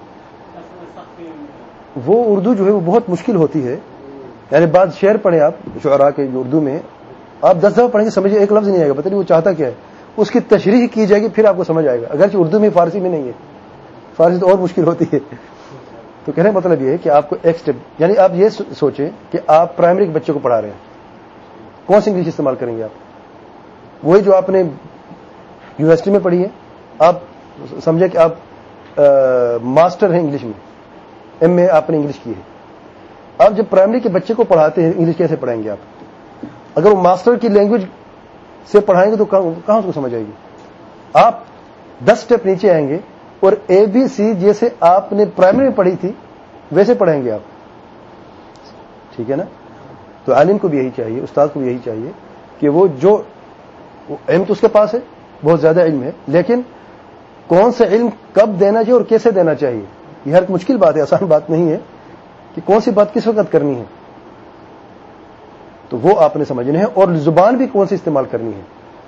وہ اردو جو ہے وہ بہت مشکل ہوتی ہے. یعنی بعض شعر پڑھیں آپ شعراء کے اردو میں، آپ 10 دفعہ پڑھیں گے سمجھے ایک لفظ نہیں آئے گا، پتہ نہیں وہ چاہتا کیا ہے. اس کی تشریح کی جائے گی پھر آپ کو سمجھ آئے گا، اگرچہ اردو میں فارسی میں نہیں ہے، فارسی تو اور مشکل ہوتی ہے. تو کہنے کا مطلب یہ ہے کہ آپ کو ایک سٹیپ، یعنی آپ یہ سوچیں کہ آپ پرائمری کے بچے کو پڑھا رہے ہیں، کون سی انگلش استعمال کریں گے آپ؟ وہی جو آپ نے یونیورسٹی میں پڑھی ہے. آپ سمجھیں کہ آپ ماسٹر ہیں انگلش میں، ایم اے آپ نے انگلش کی ہے. آپ جب پرائمری کے بچے کو پڑھاتے ہیں انگلش کیسے پڑھائیں گے آپ؟ اگر وہ ماسٹر کی لینگویج سے پڑھائیں گے تو کہاں اس کو سمجھ آئے گی؟ آپ 10 سٹیپ نیچے آئیں گے اور اے بی سی جیسے آپ نے پرائمری میں پڑھی تھی ویسے پڑھیں گے آپ. ٹھیک ہے نا؟ تو عالم کو بھی یہی چاہیے، استاد کو بھی یہی چاہیے کہ وہ جو علم تو اس کے پاس ہے، بہت زیادہ علم ہے، لیکن کون سا علم کب دینا چاہیے اور کیسے دینا چاہیے، یہ ہر مشکل بات ہے، آسان بات نہیں ہے کہ کون سی بات کس وقت کرنی ہے. تو وہ آپ نے سمجھنا ہے، اور زبان بھی کون سی استعمال کرنی ہے.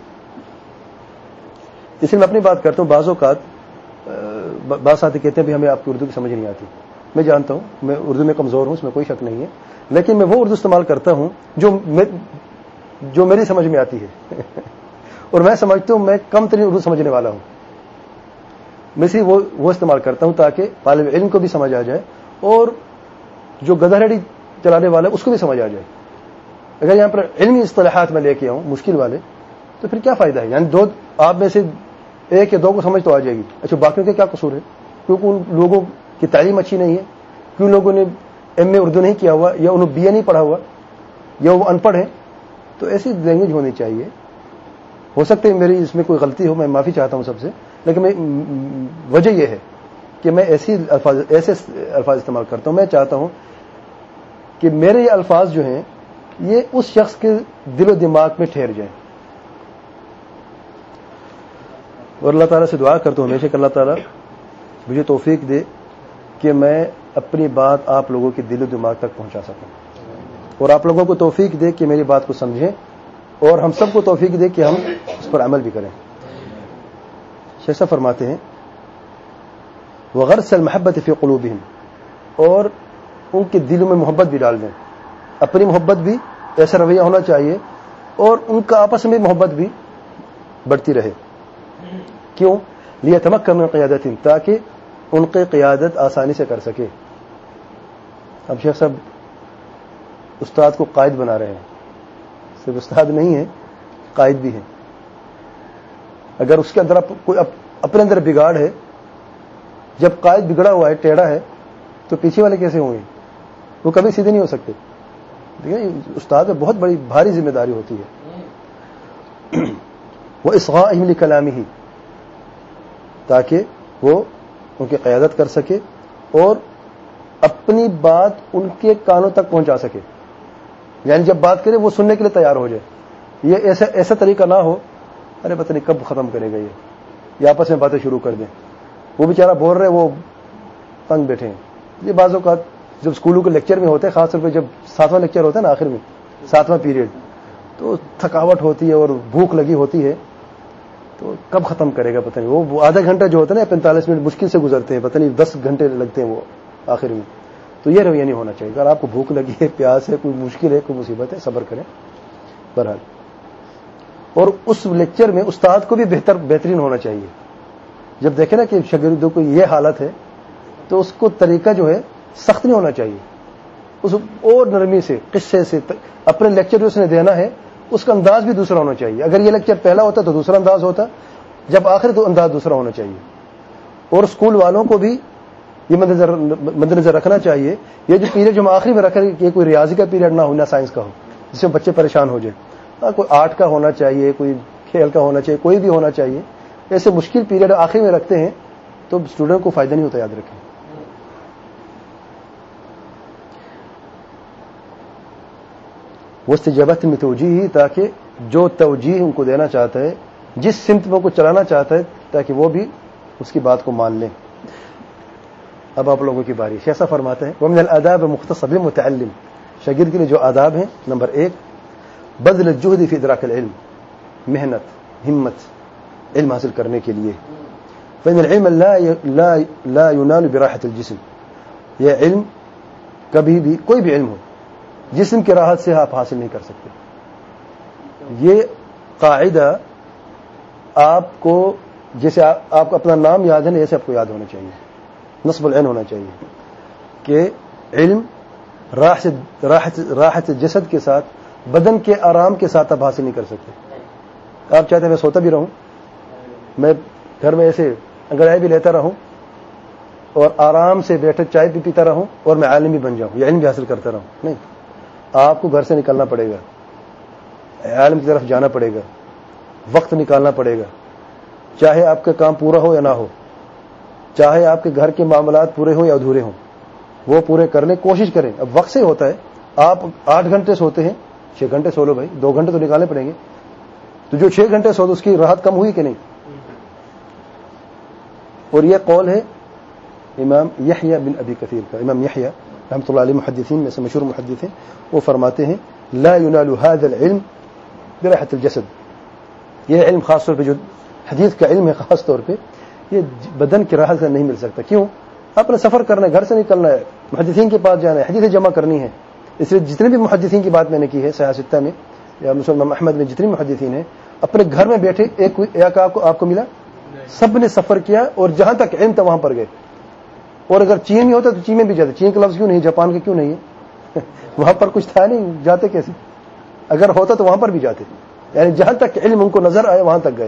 اس لیے میں اپنی بات کرتا ہوں. بعض اوقات بعض ساتھی کہتے ہیں بھی ہمیں آپ کی اردو کی سمجھ نہیں آتی. میں جانتا ہوں میں اردو میں کمزور ہوں، اس میں کوئی شک نہیں ہے، لیکن میں وہ اردو استعمال کرتا ہوں جو میری سمجھ میں آتی ہے اور میں سمجھتا ہوں میں کم ترین اردو سمجھنے والا ہوں. میں صرف وہ استعمال کرتا ہوں تاکہ طالب علم کو بھی سمجھ آ جائے اور جو گدھاڑی چلانے والا ہے اس کو بھی سمجھ آ جائے. اگر یہاں پر علمی اصطلاحات میں لے کے آؤں مشکل والے تو پھر کیا فائدہ ہے؟ یعنی دو آپ میں سے ایک یا دو کو سمجھ تو آ جائے گی. اچھا باقیوں کے کیا قصور ہے؟ کیونکہ ان لوگوں کی تعلیم اچھی نہیں ہے, کیوں لوگوں نے ایم اے اردو نہیں کیا ہوا, یا انہوں بی اے نہیں پڑھا ہوا, یا وہ ان پڑھ ہیں. تو ایسی لینگویج ہونی چاہیے. ہو سکتا ہے میری اس میں کوئی غلطی ہو, میں معافی چاہتا ہوں سب سے, لیکن وجہ یہ ہے کہ میں ایسے الفاظ استعمال کرتا ہوں. میں چاہتا ہوں کہ میرے یہ الفاظ جو ہیں یہ اس شخص کے دل و دماغ میں ٹھہر جائیں. اور اللہ تعالیٰ سے دعا کرتا ہوں ہمیشہ کہ اللہ تعالیٰ مجھے توفیق دے کہ میں اپنی بات آپ لوگوں کے دل و دماغ تک پہنچا سکوں, اور آپ لوگوں کو توفیق دے کہ میری بات کو سمجھیں, اور ہم سب کو توفیق دے کہ ہم اس پر عمل بھی کریں. شیخ صاحب فرماتے ہیں وغرس المحبت فی قلوبہم, اور ان کے دلوں میں محبت بھی ڈال دیں. اپنی محبت بھی ایسا رویہ ہونا چاہیے, اور ان کا آپس میں محبت بھی بڑھتی رہے. کیوں؟ لیتمکن من قیادت, تاکہ ان کی قیادت آسانی سے کر سکے. اب شیخ صاحب استاد کو قائد بنا رہے ہیں, صرف استاد نہیں ہے قائد بھی ہے. اگر اس کے اندر کوئی اپنے اندر بگاڑ ہے, جب قائد بگڑا ہوا ہے, ٹیڑھا ہے, تو پیچھے والے کیسے ہوں گے؟ وہ کبھی سیدھے نہیں ہو سکتے. استاد میں بہت بڑی بھاری ذمہ داری ہوتی ہے. وہ اصغائہم لکلامہ, تاکہ وہ ان کی قیادت کر سکے اور اپنی بات ان کے کانوں تک پہنچا سکے. یعنی جب بات کرے وہ سننے کے لیے تیار ہو جائے. یہ ایسا طریقہ نہ ہو ارے پتہ نہیں کب ختم کرے گا یہ آپس میں باتیں شروع کر دیں. وہ بیچارہ بول رہے وہ تنگ بیٹھے ہیں. یہ بعض اوقات جب اسکولوں کے لیکچر میں ہوتے ہیں, خاص طور پہ جب 7واں لیکچر ہوتا ہے نا آخر میں 7واں پیریڈ, تو تھکاوٹ ہوتی ہے اور بھوک لگی ہوتی ہے, تو کب ختم کرے گا پتہ نہیں. وہ آدھا گھنٹہ جو ہوتا ہے نا 45 منٹ مشکل سے گزرتے ہیں, پتہ نہیں 10 گھنٹے لگتے ہیں وہ آخر میں. تو یہ رویہ نہیں ہونا چاہیے. اگر آپ کو بھوک لگی ہے, پیاس ہے, کوئی مشکل ہے, کوئی مصیبت ہے, صبر کریں بہرحال. اور اس لیکچر میں استاد کو بھی بہترین ہونا چاہیے. جب دیکھیں نا کہ شاگردوں کو یہ حالت ہے تو اس کو طریقہ جو ہے سخت نہیں ہونا چاہیے. اس اور نرمی سے, قصے سے, اپنے لیکچر جو اس نے دینا ہے اس کا انداز بھی دوسرا ہونا چاہیے. اگر یہ لیکچر پہلا ہوتا تو دوسرا انداز ہوتا, جب آخر تو انداز دوسرا ہونا چاہیے. اور اسکول والوں کو بھی یہ مد نظر رکھنا چاہیے, یہ جو پیریڈ جو ہم آخری میں رکھ رہے ہیں کہ کوئی ریاضی کا پیریڈ نہ ہو, نہ سائنس کا ہو, جس سے بچے پریشان ہو جائیں. کوئی آرٹ کا ہونا چاہیے, کوئی کھیل کا ہونا چاہیے, کوئی بھی ہونا چاہیے. ایسے مشکل پیریڈ آخری میں رکھتے ہیں تو اسٹوڈنٹ کو فائدہ نہیں ہوتا, یاد رکھیں. وہ استجابت میں توجیہ, تاکہ جو توجیہ ان کو دینا چاہتا ہے, جس سمت میں کو چلانا چاہتا ہے, تاکہ وہ بھی اس کی بات کو مان لیں. اب آپ لوگوں کی باری. شیخ فرماتے ہیں ومن الآداب مختص بالمتعلم, شاگرد کے لیے جو آداب ہیں, نمبر 1 بذل الجهد فی ادراک العلم, محنت, ہمت علم حاصل کرنے کے لیے. فإن العلم لا ينال براحة الجسم, یہ علم کبھی بھی, کوئی بھی علم ہو, جسم کی راحت سے آپ حاصل نہیں کر سکتے. یہ قاعدہ آپ کو, جیسے آپ کو اپنا نام یاد ہے نا, ایسے آپ کو یاد ہونا چاہیے, نصب العین ہونا چاہیے کہ علم راحت جسد کے ساتھ, بدن کے آرام کے ساتھ آپ حاصل نہیں کر سکتے. آپ چاہتے ہیں میں سوتا بھی رہوں, میں گھر میں ایسے انگڑائی بھی لیتا رہوں اور آرام سے بیٹھے چائے بھی پیتا رہوں اور میں عالم بھی بن جاؤں, یا علم بھی حاصل کرتا رہوں؟ نہیں, آپ کو گھر سے نکلنا پڑے گا, عالم کی طرف جانا پڑے گا, وقت نکالنا پڑے گا, چاہے آپ کا کام پورا ہو یا نہ ہو, چاہے آپ کے گھر کے معاملات پورے ہوں یا ادھورے ہوں, وہ پورے کرنے کوشش کریں. اب وقت سے ہوتا ہے, آپ 8 گھنٹے سوتے ہیں, 6 گھنٹے سو لو بھائی, 2 گھنٹے تو نکالنے پڑیں گے. تو جو 6 گھنٹے سو, اس کی راحت کم ہوئی کہ نہیں؟ اور یہ قول ہے امام یحییٰ بن ابی کثیر کا. امام یحییٰ رحمۃ اللہ علیہ محدثین میں سے مشہور محدث ہیں. وہ فرماتے ہیں لا ينال هذا العلم براحة الجسد, یہ علم خاص طور پہ جو حدیث کا علم ہے خاص طور پہ, یہ بدن کی راحت سے نہیں مل سکتا. کیوں؟ اپنا سفر کرنا ہے, گھر سے نکلنا ہے, محدثین کے پاس جانا ہے, حدیثیں جمع کرنی ہے. اس لیے جتنے بھی محدثین کی بات میں نے کی ہے صحیح ستہ میں یا مسلم احمد میں جتنے محدثین ہیں, اپنے گھر میں بیٹھے ایک آپ کو ملا؟ سب نے سفر کیا اور جہاں تک علم تھا وہاں پر گئے. اور اگر چین میں ہوتا تو چین میں بھی جاتے. چین کا لفظ کیوں نہیں, جاپان کا کیوں نہیں ہے؟ وہاں پر کچھ تھا نہیں, جاتے کیسے؟ اگر ہوتا تو وہاں پر بھی جاتے. یعنی جہاں تک علم ان کو نظر آئے وہاں تک گئے.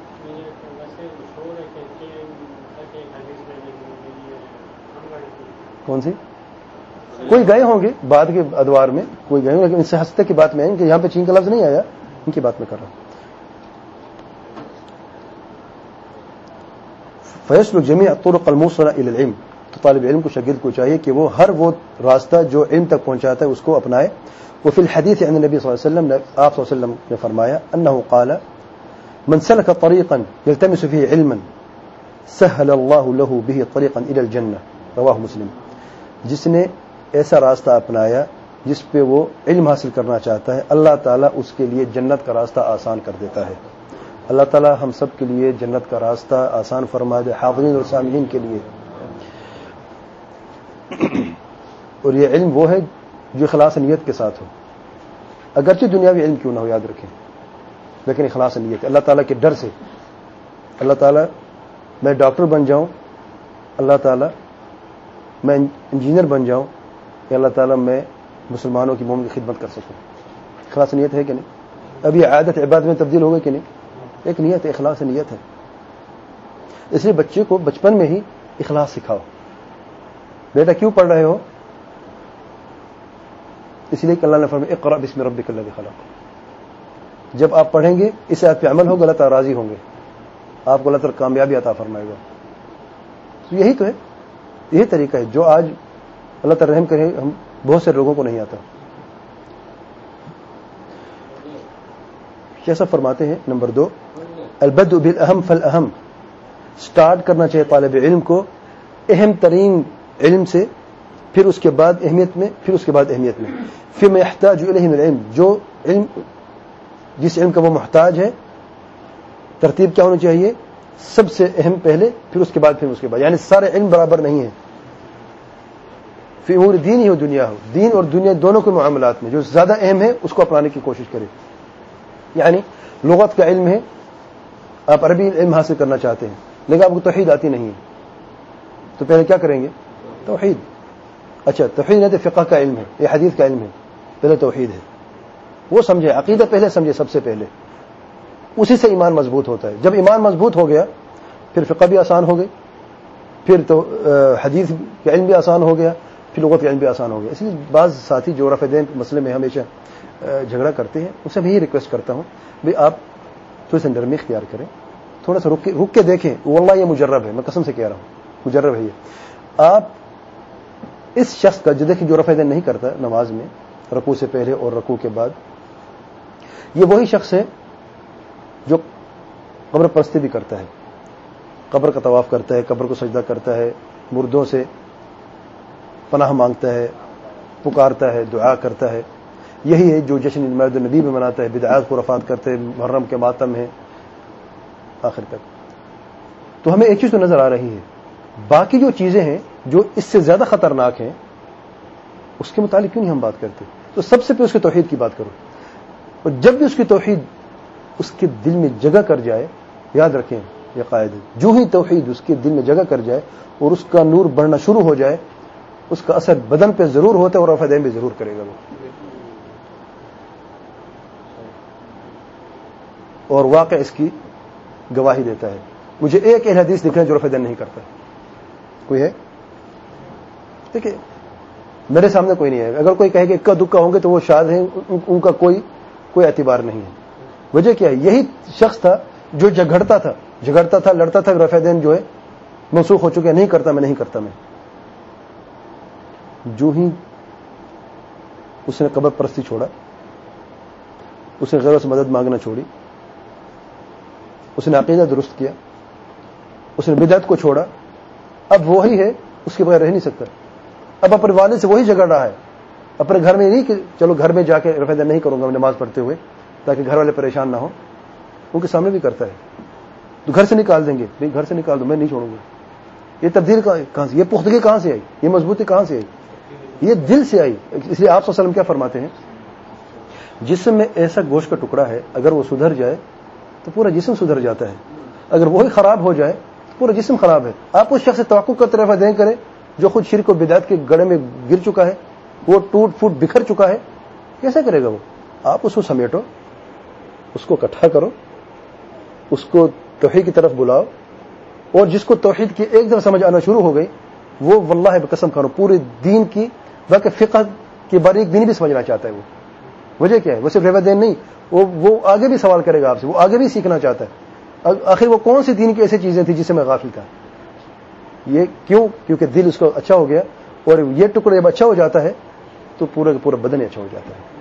کون سی؟ کوئی گئے ہوں گے بعد کے ادوار میں, کوئی گئے ہوں گے, لیکن ان سے ہستے کی بات میں ہے کہ یہاں پہ چین کا لفظ نہیں آیا, ان کی بات میں کر رہا ہوں. فیصل جمیع الطرق الموصلة الى العلم, تو طالب علم کو, شاگرد کو چاہیے کہ وہ ہر وہ راستہ جو علم تک پہنچاتا ہے اس کو اپنائے. وفي الحديث عن النبي صلى الله عليه وسلم, آپ صلی اللہ علیہ وسلم نے فرمایا, انه قال من سلك طريقا يلتمس فيه علما سهل الله له به طريقا الى الجنة, رواه مسلم. جس نے ایسا راستہ اپنایا جس پہ وہ علم حاصل کرنا چاہتا ہے, اللہ تعالیٰ اس کے لیے جنت کا راستہ آسان کر دیتا ہے. اللہ تعالیٰ ہم سب کے لیے جنت کا راستہ آسان فرما دے, حاضرین اور سامعین کے لیے. اور یہ علم وہ ہے جو اخلاص نیت کے ساتھ ہو, اگرچہ دنیاوی علم کیوں نہ ہو, یاد رکھیں, لیکن اخلاص نیت, اللہ تعالیٰ کے ڈر سے. اللہ تعالیٰ میں ڈاکٹر بن جاؤں, اللہ تعالیٰ میں انجینئر بن جاؤں, کہ اللہ تعالیٰ میں مسلمانوں کی مومن کی خدمت کر سکوں. اخلاص نیت ہے کہ نہیں؟ اب یہ عادت عبادت میں تبدیل ہو گئی کہ نہیں؟ ایک نیت ہے, اخلاص نیت ہے. اس لیے بچے کو بچپن میں ہی اخلاص سکھاؤ. بیٹا کیوں پڑھ رہے ہو؟ اس لیے کہ اللہ نے فرمایا اقرأ بسم ربک الذی خلق. جب آپ پڑھیں گے اس آیت پہ عمل ہوگا, اللہ تعالیٰ راضی ہوں گے, آپ کو اللہ تعالیٰ کامیابی عطا فرمائے گا. تو یہی تو ہے, یہی طریقہ ہے جو آج اللہ تعالیٰ رحم کرے ہم بہت سے لوگوں کو نہیں آتا. کیسا فرماتے ہیں؟ نمبر 2, البدء بالاہم فالاہم, سٹارٹ کرنا چاہیے طالب علم کو اہم ترین علم سے, پھر اس کے بعد اہمیت میں, پھر اس کے بعد اہمیت میں. فيما يحتاج الیہ من العلم, جو علم جس علم کا وہ محتاج ہے, ترتیب کیا ہونی چاہیے؟ سب سے اہم پہلے, پھر اس کے بعد, پھر اس کے بعد. یعنی سارے علم برابر نہیں ہیں. فی امور دین ہی ہو دنیا ہو, دین اور دنیا دونوں کے معاملات میں جو زیادہ اہم ہے اس کو اپنانے کی کوشش کرے. یعنی لغت کا علم ہے, آپ عربی علم حاصل کرنا چاہتے ہیں لیکن آپ کو توحید آتی نہیں ہے, تو پہلے کیا کریں گے؟ توحید. اچھا توحید نہیں تو فقہ کا علم ہے, یہ حدیث کا علم ہے, پہلے توحید ہے, وہ سمجھے, عقیدہ پہلے سمجھے, سب سے پہلے. اسی سے ایمان مضبوط ہوتا ہے. جب ایمان مضبوط ہو گیا پھر فقہ بھی آسان ہو گئی, پھر تو حدیث کا علم بھی آسان ہو گیا, پھر لغت کا علم بھی آسان ہو گیا. اس لیے بعض ساتھی جو رفع دین کے مسئلے میں ہمیشہ جھگڑا کرتے ہیں, ان سے میں یہی ریکویسٹ کرتا ہوں بھائی آپ تھوڑی سی نرمی اختیار کریں, تھوڑا سا رک کے دیکھیں. واللہ یہ مجرب ہے, میں قسم سے کہہ رہا ہوں, مجرب ہے یہ. آپ اس شخص کا جو دیکھیں جو رفع دین نہیں کرتا نماز میں, رکوع سے پہلے اور رکوع کے بعد, یہ وہی شخص ہے جو قبر پرستی بھی کرتا ہے, قبر کا طواف کرتا ہے, قبر کو سجدہ کرتا ہے, مردوں سے پناہ مانگتا ہے, پکارتا ہے, دعا کرتا ہے. یہی ہے جو جشن میلاد النبی میں مناتا ہے, بدعات کو رفعت کرتے ہیں, محرم کے ماتم ہے آخر تک. تو ہمیں ایک چیز تو نظر آ رہی ہے, باقی جو چیزیں ہیں جو اس سے زیادہ خطرناک ہیں اس کے متعلق کیوں نہیں ہم بات کرتے؟ تو سب سے پہلے اس کے توحید کی بات کرو, اور جب بھی اس کی توحید اس کے دل میں جگہ کر جائے, یاد رکھیں یہ قاعدہ, جو ہی توحید اس کے دل میں جگہ کر جائے اور اس کا نور بڑھنا شروع ہو جائے, اس کا اثر بدن پہ ضرور ہوتا ہے اور رفع دین بھی ضرور کرے گا وہ. اور واقع اس کی گواہی دیتا ہے. مجھے ایک اہل حدیث دکھائے جو رفع دین نہیں کرتا. کوئی ہے؟ دیکھیں میرے سامنے کوئی نہیں ہے. اگر کوئی کہے کہ اکا دکا ہوں گے تو وہ شاذ ہیں, ان کا کوئی اعتبار نہیں ہے. وجہ کیا ہے؟ یہی شخص تھا جو جھگڑتا تھا, لڑتا تھا, رفع دین جو ہے منسوخ ہو چکے, نہیں کرتا میں. جو ہی اس نے قبر پرستی چھوڑا, اس نے غیروں سے مدد مانگنا چھوڑی, اس نے عقیدہ درست کیا, اس نے بدعت کو چھوڑا, اب وہی ہے, اس کے بغیر رہ نہیں سکتا. اب اپنے والد سے وہی جھگڑ رہا ہے, اپنے گھر میں نہیں کہ چلو گھر میں جا کے رفع دین نہیں کروں گا نماز پڑھتے ہوئے تاکہ گھر والے پریشان نہ ہو, ان کے سامنے بھی کرتا ہے. تو گھر سے نکال دیں گے, نہیں گھر سے نکال دو, میں نہیں چھوڑوں گا. یہ تبدیل کہاں سے, یہ پختگی کہاں سے آئی, یہ مضبوطی کہاں سے آئی؟ یہ دل سے آئی. اس لیے آپ صلی اللہ علیہ وسلم کیا فرماتے ہیں؟ جسم میں ایسا گوشت کا ٹکڑا ہے اگر وہ سدھر جائے تو پورا جسم سدھر جاتا ہے. اگر وہی خراب ہو جائے تو پورا جسم خراب ہے. آپ اس شخص سے توقع کا طرف دیں کریں جو خود شرک و بدعت کے گڑھے میں گر چکا ہے, وہ ٹوٹ پھوٹ بکھر چکا ہے, کیسے کرے گا وہ؟ آپ اس کو سمیٹو, اس کو اکٹھا کرو, اس کو توحید کی طرف بلاؤ, اور جس کو توحید کی ایک دفعہ سمجھ آنا شروع ہو گئی وہ واللہ بقسم کھاؤ پورے دین کی بلکہ فقہ کی باریک دین بھی سمجھنا چاہتا ہے. وہ وجہ کیا ہے؟ وہ صرف ریوا دین نہیں, وہ آگے بھی سوال کرے گا آپ سے, وہ آگے بھی سیکھنا چاہتا ہے. آخر وہ کون سی دین کی ایسی چیزیں تھیں جس سے میں غافل تھا؟ یہ کیوں؟ کیونکہ دل اس کو اچھا ہو گیا, اور یہ ٹکڑا جب اچھا ہو جاتا ہے تو پورا کا پورا بدن اچھا ہو جاتا ہے.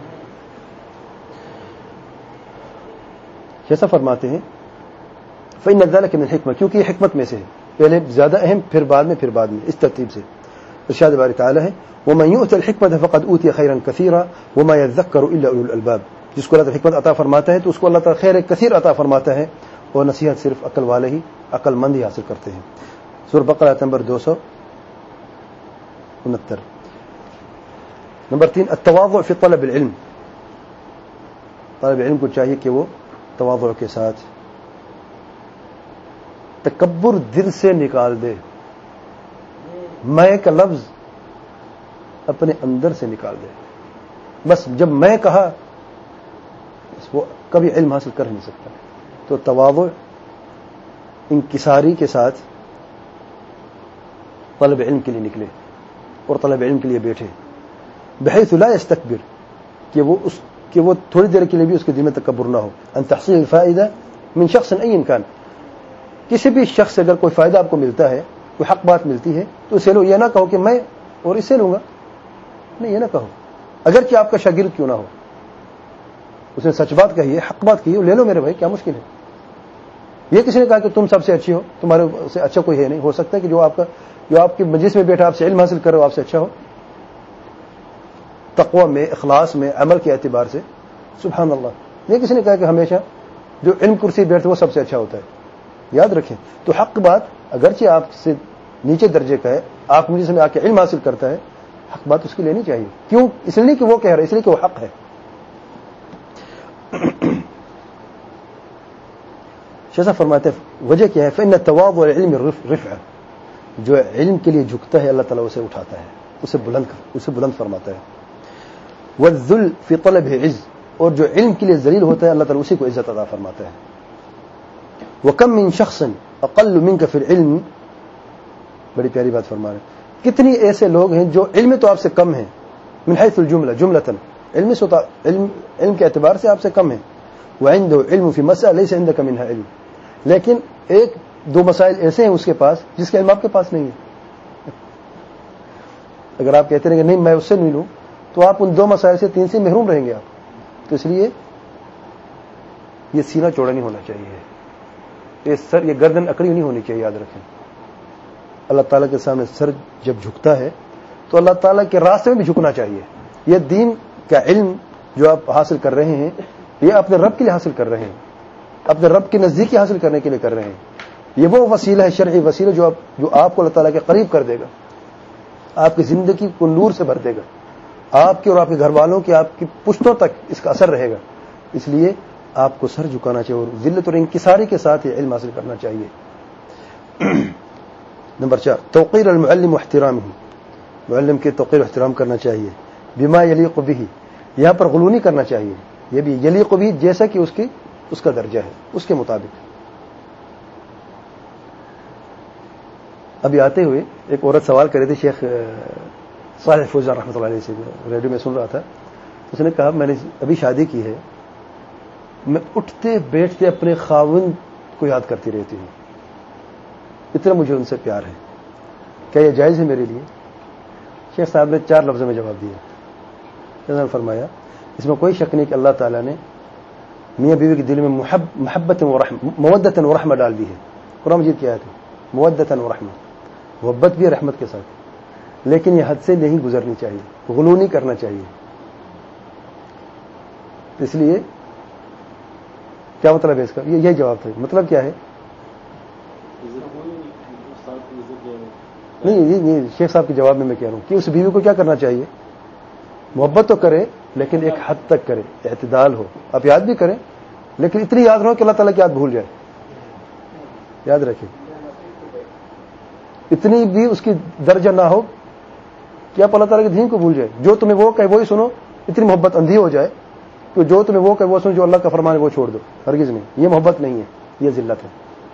جیسا فرماتے ہیں فإن ذلك من الحکمہ, کیونکہ یہ حکمت میں سے ہے, پہلے زیادہ اہم پھر بعد میں اس ترتیب سے. ارشاد باری تعالی ہے ومن يؤت الحکمۃ فقد اوتی خیرا کثیرا وما يذکر الا اولو الالباب. جس کو اللہ تعالی حکمت عطا فرماتا ہے تو اس کو اللہ تعالی خیر کثیر عطا فرماتا ہے, اور نصیحت صرف عقل والے ہی, عقل مند ہی حاصل کرتے ہیں. سورہ بقرہ آیت نمبر 269. نمبر 3 التواضع فی طلب العلم. طالب علم کو چاہیے کہ وہ تواضع کے ساتھ تکبر دل سے نکال دے, میں کا لفظ اپنے اندر سے نکال دے. بس جب میں کہا وہ کبھی علم حاصل کر نہیں سکتا. تو تواضع انکساری کے ساتھ طلب علم کے لیے نکلے اور طلب علم کے لیے بیٹھے, بحیث لا یستکبر, کہ وہ تھوڑی دیر کے لیے بھی اس کے دل میں تکبر نہ ہو. ان تحصیل الفائدہ من شخص ای کان, کسی بھی شخص سے اگر کوئی فائدہ آپ کو ملتا ہے, کوئی حق بات ملتی ہے تو اسے لو. یہ نہ کہو کہ میں اور اسے لوں گا, نہیں, یہ نہ کہو. اگرچہ آپ کا شاگرد کیوں نہ ہو, اس نے سچ بات کہی ہے, حق بات کی ہے, لے لو میرے بھائی, کیا مشکل ہے. یہ کسی نے کہا کہ تم سب سے اچھی ہو, تمہارے سے اچھا کوئی ہے نہیں. ہو سکتا ہے کہ جو آپ کے مجلس میں بیٹھا آپ سے علم حاصل کرے آپ سے اچھا ہو, تقوی میں, اخلاص میں, عمل کے اعتبار سے. سبحان اللہ. یہ کسی نے کہا کہ ہمیشہ جو علم کرسی بیٹھتے وہ سب سے اچھا ہوتا ہے. یاد رکھیں, تو حق بات اگرچہ آپ سے نیچے درجے کا ہے, آپ مجلس میں آ کے علم حاصل کرتا ہے, حق بات اس کی لینی چاہیے. کیوں؟ اس لیے کہ وہ کہہ رہا ہے, اس لیے کہ وہ حق ہے. شیخ فرماتے ہیں وجہ کیا ہے؟ فإن التواضع العلم رفع, جو علم کے لیے جھکتا ہے اللہ تعالیٰ اسے اٹھاتا ہے, اسے بلند فرماتا ہے. والذل فی طلب عز, اور جو علم کے لیے ذلیل ہوتا ہے اللہ تعالیٰ اسی کو عزت عطا فرماتا ہے. وکم من شخص اقل منک فی العلم, بڑی پیاری بات فرما رہے ہیں, کتنی ایسے لوگ ہیں جو علم تو آپ سے کم ہیں, من حیث الجملہ, جملتاً علم کے اعتبار سے آپ سے کم ہیں. وعنده علم فی مسئلہ لیس عندک منها علم, لیکن ایک دو مسائل ایسے ہیں اس کے پاس جس کے علم آپ کے پاس نہیں ہے. اگر آپ کہتے ہیں کہ نہیں میں اس سے نہیں لوں, تو آپ ان 2 مسائل سے 3 سے محروم رہیں گے آپ. تو اس لیے یہ سینہ چوڑا نہیں ہونا چاہیے, یہ گردن اکڑی نہیں ہونی چاہیے. یاد رکھیں, اللہ تعالیٰ کے سامنے سر جب جھکتا ہے تو اللہ تعالیٰ کے راستے میں بھی جھکنا چاہیے. یہ دین کا علم جو آپ حاصل کر رہے ہیں یہ اپنے رب کے لیے حاصل کر رہے ہیں, اپنے رب کی نزدیکی حاصل کرنے کے لیے کر رہے ہیں. یہ وہ وسیلہ ہے, شرعی وسیلہ, جو آپ کو اللہ تعالیٰ کے قریب کر دے گا, آپ کی زندگی کو نور سے بھر دے گا, آپ کے اور آپ کے گھر والوں کے, آپ کی پشتوں تک اس کا اثر رہے گا. اس لیے آپ کو سر جھکانا چاہیے اور ذلت اور انکساری کے ساتھ یہ علم حاصل کرنا چاہیے. نمبر 4 توقیر المعلم واحترامہ, معلم کے توقیر و احترام کرنا چاہیے. بما یلیق بہ, یہاں پر غلو نہیں کرنا چاہیے, یہ بھی یلیق بہ جیسا کہ اس کا درجہ ہے اس کے مطابق. ابھی آتے ہوئے ایک عورت سوال کر رہی تھی شیخ صالح فوزان رحمۃ اللہ علیہ سے, ریڈیو میں سن رہا تھا. اس نے کہا میں نے ابھی شادی کی ہے, میں اٹھتے بیٹھتے اپنے خاوند کو یاد کرتی رہتی ہوں, اتنا مجھے ان سے پیار ہے, کیا یہ جائز ہے میرے لیے؟ شیخ صاحب نے 4 لفظوں میں جواب دیا. فرمایا اس میں کوئی شک نہیں کہ اللہ تعالیٰ نے میاں بیوی کے دل میں محبت مودت و رحمت ڈال دی ہے. قرآن مجید کی آیت ہے, مودت و رحمت, محبت بھی رحمت کے ساتھ, لیکن یہ حد سے نہیں گزرنی چاہیے, غلو نہیں کرنا چاہیے. اس لیے کیا مطلب ہے اس کا؟ یہی جواب تھا. مطلب کیا ہے؟ نہیں, شیخ صاحب کے جواب میں کہہ رہا ہوں کہ اس بیوی کو کیا کرنا چاہیے؟ محبت تو کرے لیکن ایک حد تک کرے, اعتدال ہو. آپ یاد بھی کریں لیکن اتنی یاد رہو کہ اللہ تعالیٰ کی یاد بھول جائے. یاد رکھیں, اتنی بھی اس کی درجہ نہ ہو کہ آپ اللہ تعالیٰ کے دین کو بھول جائے. جو تمہیں وہ کہے وہی سنو, اتنی محبت اندھی ہو جائے کہ جو تمہیں وہ کہے وہ سنو, جو اللہ کا فرمان ہے وہ چھوڑ دو. ہرگز نہیں, یہ محبت نہیں ہے, یہ ذلت ہے.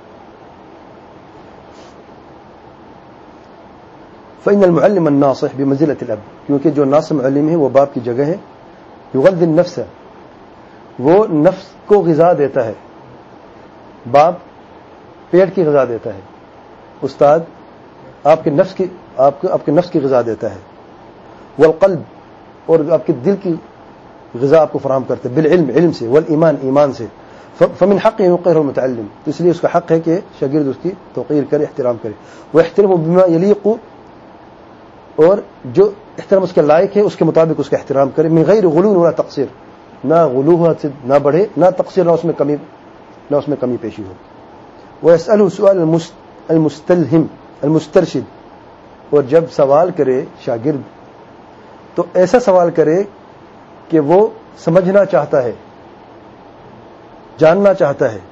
فإن المعلم الناصح بمنزلة الأب, کیونکہ جو ناصح معلم ہے وہ باپ کی جگہ ہے. یغذی النفس, وہ نفس کو غذا دیتا ہے. باپ پیٹ کی غذا دیتا ہے, استاد آپ کے نفس کی غذا دیتا ہے. والقلب, اور آپ کے دل کی غذا آپ کو فراہم کرتے ہیں. بالعلم, علم سے. والایمان, ایمان سے. فمن حق يوقر المتعلم, تو اس لیے اس کا حق ہے کہ شاگرد اس کی توقیر کرے, احترام کرے. واحترم بما يليق, اور جو احترام اس کے لائق ہے اس کے مطابق اس کا احترام کرے. من غیر غلو ولا تقصیر, نہ غلو سے نہ بڑھے, نہ تقصیر, نہ اس میں کمی پیشی ہو. ويسأله سؤال المستلهم المسترشد, اور جب سوال کرے شاگرد تو ایسا سوال کرے کہ وہ سمجھنا چاہتا ہے, جاننا چاہتا ہے.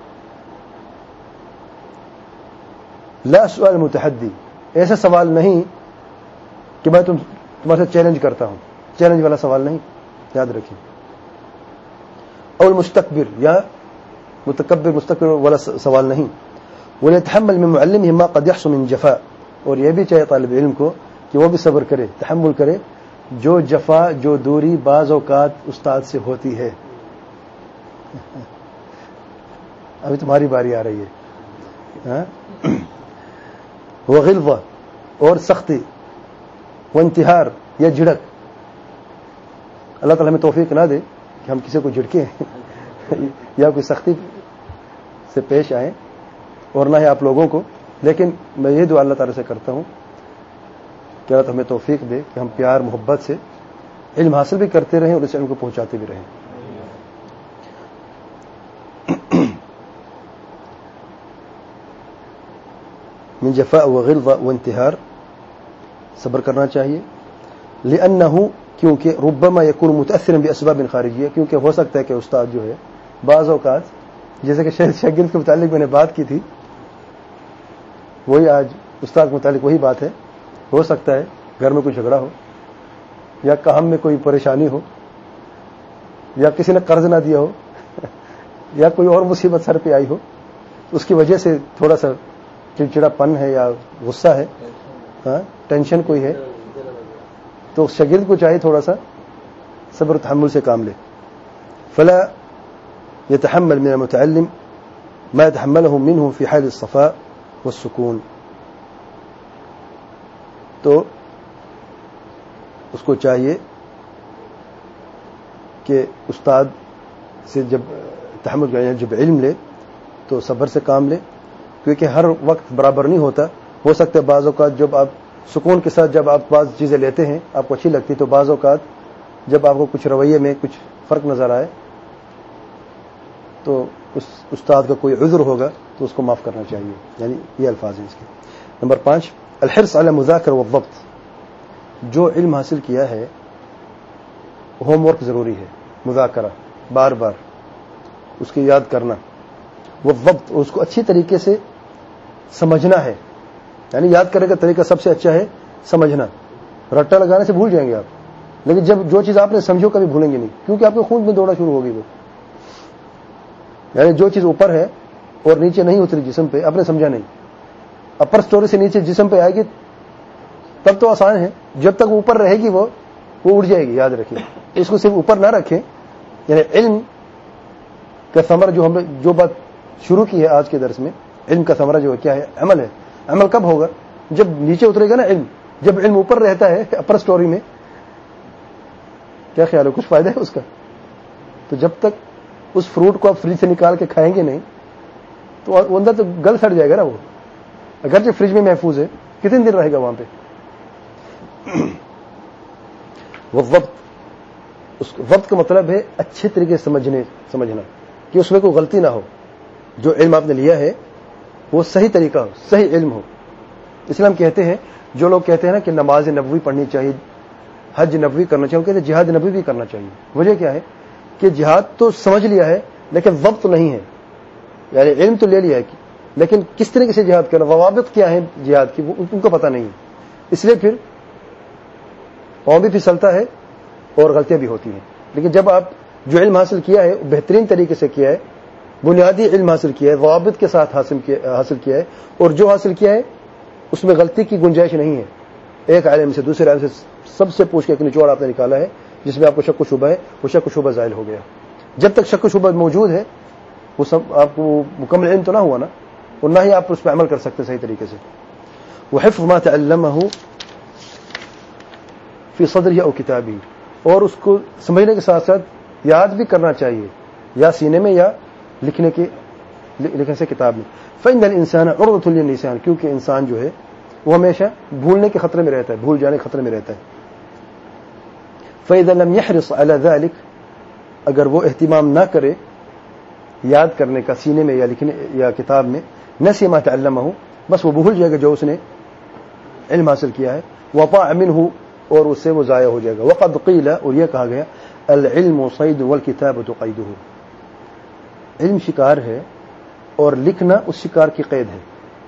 لا سؤال متحدی, ایسا سوال نہیں کہ میں تمہارے سے چیلنج کرتا ہوں, چیلنج والا سوال نہیں, یاد رکھیں. اور المستكبر, یا متکبر مستکبر والا سوال نہیں. وَلْيَتَحَمَّلْ مِنْ مُعَلِّمِهِ مَا قَدْ يَحْصُلُ مِنْ جَفَاءٍ, اور یہ بھی چاہیے طالب علم کو کہ وہ بھی صبر کرے, تحمل کرے, جو جفا, جو دوری بعض اوقات استاد سے ہوتی ہے. ابھی تمہاری باری آ رہی ہے. وغلظہ, اور سختی. وانتحار, یا جھڑک. اللہ تعالیٰ ہمیں توفیق نہ دے کہ ہم کسی کو جھڑکیں یا کوئی سختی سے پیش آئیں, اور نہ ہی آپ لوگوں کو. لیکن میں یہ دعا اللہ تعالیٰ سے کرتا ہوں کہ اللہ تعالیٰ ہمیں توفیق دے کہ ہم پیار محبت سے علم حاصل بھی کرتے رہیں اور اس علم کو پہنچاتے بھی رہیں. من جفاء وغلظہ وانتحار, صبر کرنا چاہیے. لأنه, کیونکہ ربما يكون متأثرا بأسباب خارجیہ, کیونکہ ہو سکتا ہے کہ استاد جو ہے بعض اوقات, جیسے کہ شاگرد کے متعلق میں نے بات کی تھی, وہی آج استاد کے متعلق وہی بات ہے. ہو سکتا ہے گھر میں کوئی جھگڑا ہو, یا کام میں کوئی پریشانی ہو, یا کسی نے قرض نہ دیا ہو, یا کوئی اور مصیبت سر پہ آئی ہو, اس کی وجہ سے تھوڑا سا چڑچڑا پن ہے یا غصہ ہے, ٹینشن کوئی ہے, تو شاگرد کو چاہیے تھوڑا سا صبر و تحمل سے کام لے. فلا يتحمل من المتعلم ما يتحمله منه في حال الصفاء والسکون, تو اس کو چاہیے کہ استاد سے جب تحمل کریں, جب علم لے تو صبر سے کام لے, کیونکہ ہر وقت برابر نہیں ہوتا. ہو سکتا ہے بعض اوقات جب آپ سکون کے ساتھ جب آپ بعض چیزیں لیتے ہیں آپ کو اچھی لگتی, تو بعض اوقات جب آپ کو کچھ رویے میں کچھ فرق نظر آئے تو اس استاد کا کوئی عذر ہوگا تو اس کو معاف کرنا چاہیے. یعنی یہ الفاظ ہیں اس کے. نمبر 5, الحرص علی مذاکرہ والضبط, جو علم حاصل کیا ہے ہوم ورک ضروری ہے, مذاکرہ بار بار اس کی یاد کرنا, والضبط, اس کو اچھی طریقے سے سمجھنا ہے. یعنی یاد کرنے کا طریقہ سب سے اچھا ہے سمجھنا. رٹا لگانے سے بھول جائیں گے آپ, لیکن جب جو چیز آپ نے سمجھو کبھی بھولیں گے نہیں, کیونکہ آپ کے خون میں دوڑنا شروع ہوگی وہ. یعنی جو چیز اوپر ہے اور نیچے نہیں اتری جسم پہ, آپ نے سمجھا نہیں, اپر سٹوری سے نیچے جسم پہ آئے گی تب تو آسان ہے, جب تک اوپر رہے گی وہ اڑ جائے گی. یاد رکھیے, اس کو صرف اوپر نہ رکھیں. یعنی علم کا ثمر جو ہم نے جو بات شروع کی ہے آج کے درس میں, علم کا ثمرہ جو ہے کیا ہے, عمل ہے. عمل کب ہوگا, جب نیچے اترے گا نا علم. جب علم اوپر رہتا ہے اپر سٹوری میں, کیا خیال ہے, کچھ فائدہ ہے اس کا. تو جب تک اس فروٹ کو آپ فریج سے نکال کے کھائیں گے نہیں تو اندر تو گل سڑ جائے گا نا وہ, اگرچہ فریج میں محفوظ ہے, کتنے دن رہے گا وہاں پہ. وہ وقت کا مطلب ہے اچھے طریقے سے سمجھنا کہ اس میں کوئی غلطی نہ ہو. جو علم آپ نے لیا ہے وہ صحیح طریقہ ہو, صحیح علم ہو. اس لیے ہم کہتے ہیں, جو لوگ کہتے ہیں نا کہ نماز نبوی پڑھنی چاہیے, حج نبوی کرنا چاہیے, وہ کہتے ہیں جہاد نبوی بھی کرنا چاہیے. وجہ کیا ہے کہ جہاد تو سمجھ لیا ہے لیکن ضبط نہیں ہے. یعنی علم تو لے لیا ہے لیکن کس طریقے سے جہاد کرنا, ضوابط کیا ہیں جہاد کی, وہ ان کو پتہ نہیں ہے. اس لیے پھر پاؤں بھی پھسلتا ہے اور غلطیاں بھی ہوتی ہیں. لیکن جب آپ جو علم حاصل کیا ہے بہترین طریقے سے کیا ہے, بنیادی علم حاصل کیا ہے, ضوابط کے ساتھ حاصل کیا ہے, اور جو حاصل کیا ہے اس میں غلطی کی گنجائش نہیں ہے. ایک عالم سے دوسرے عالم سے سب سے پوچھ کے ایک نچوڑ آپ نے نکالا ہے جس میں آپ کو شک و شبہ ہے, وہ شک و شبہ زائل ہو گیا. جب تک شک و شبہ موجود ہے وہ سب آپ کو مکمل علم تو نہ ہوا نا, اور نہ ہی آپ اس پہ عمل کر سکتے صحیح طریقے سے. وحفظ ما تعلمه فی صدره او کتابه, اور اس کو سمجھنے کے ساتھ ساتھ یاد بھی کرنا چاہیے, یا سینے میں یا لکھنے سے کتاب میں. فإن الانسان عرضة للنسيان, کیونکہ انسان جو ہے وہ ہمیشہ بھولنے کے خطرے میں رہتا ہے, بھول جانے کے خطرے میں رہتا ہے. فإذا لم يحرص على ذلك, اگر وہ اہتمام نہ کرے یاد کرنے کا سینے میں یا لکھنے یا کتاب میں, نسی ما تعلمه, بس وہ بھول جائے گا جو اس نے علم حاصل کیا ہے. وطاع منه, اور اس سے وہ ضائع ہو جائے گا. وقد قیل, اور یہ کہا گیا, العلم صید والکتابۃ قیدہ, علم شکار ہے اور لکھنا اس شکار کی قید ہے.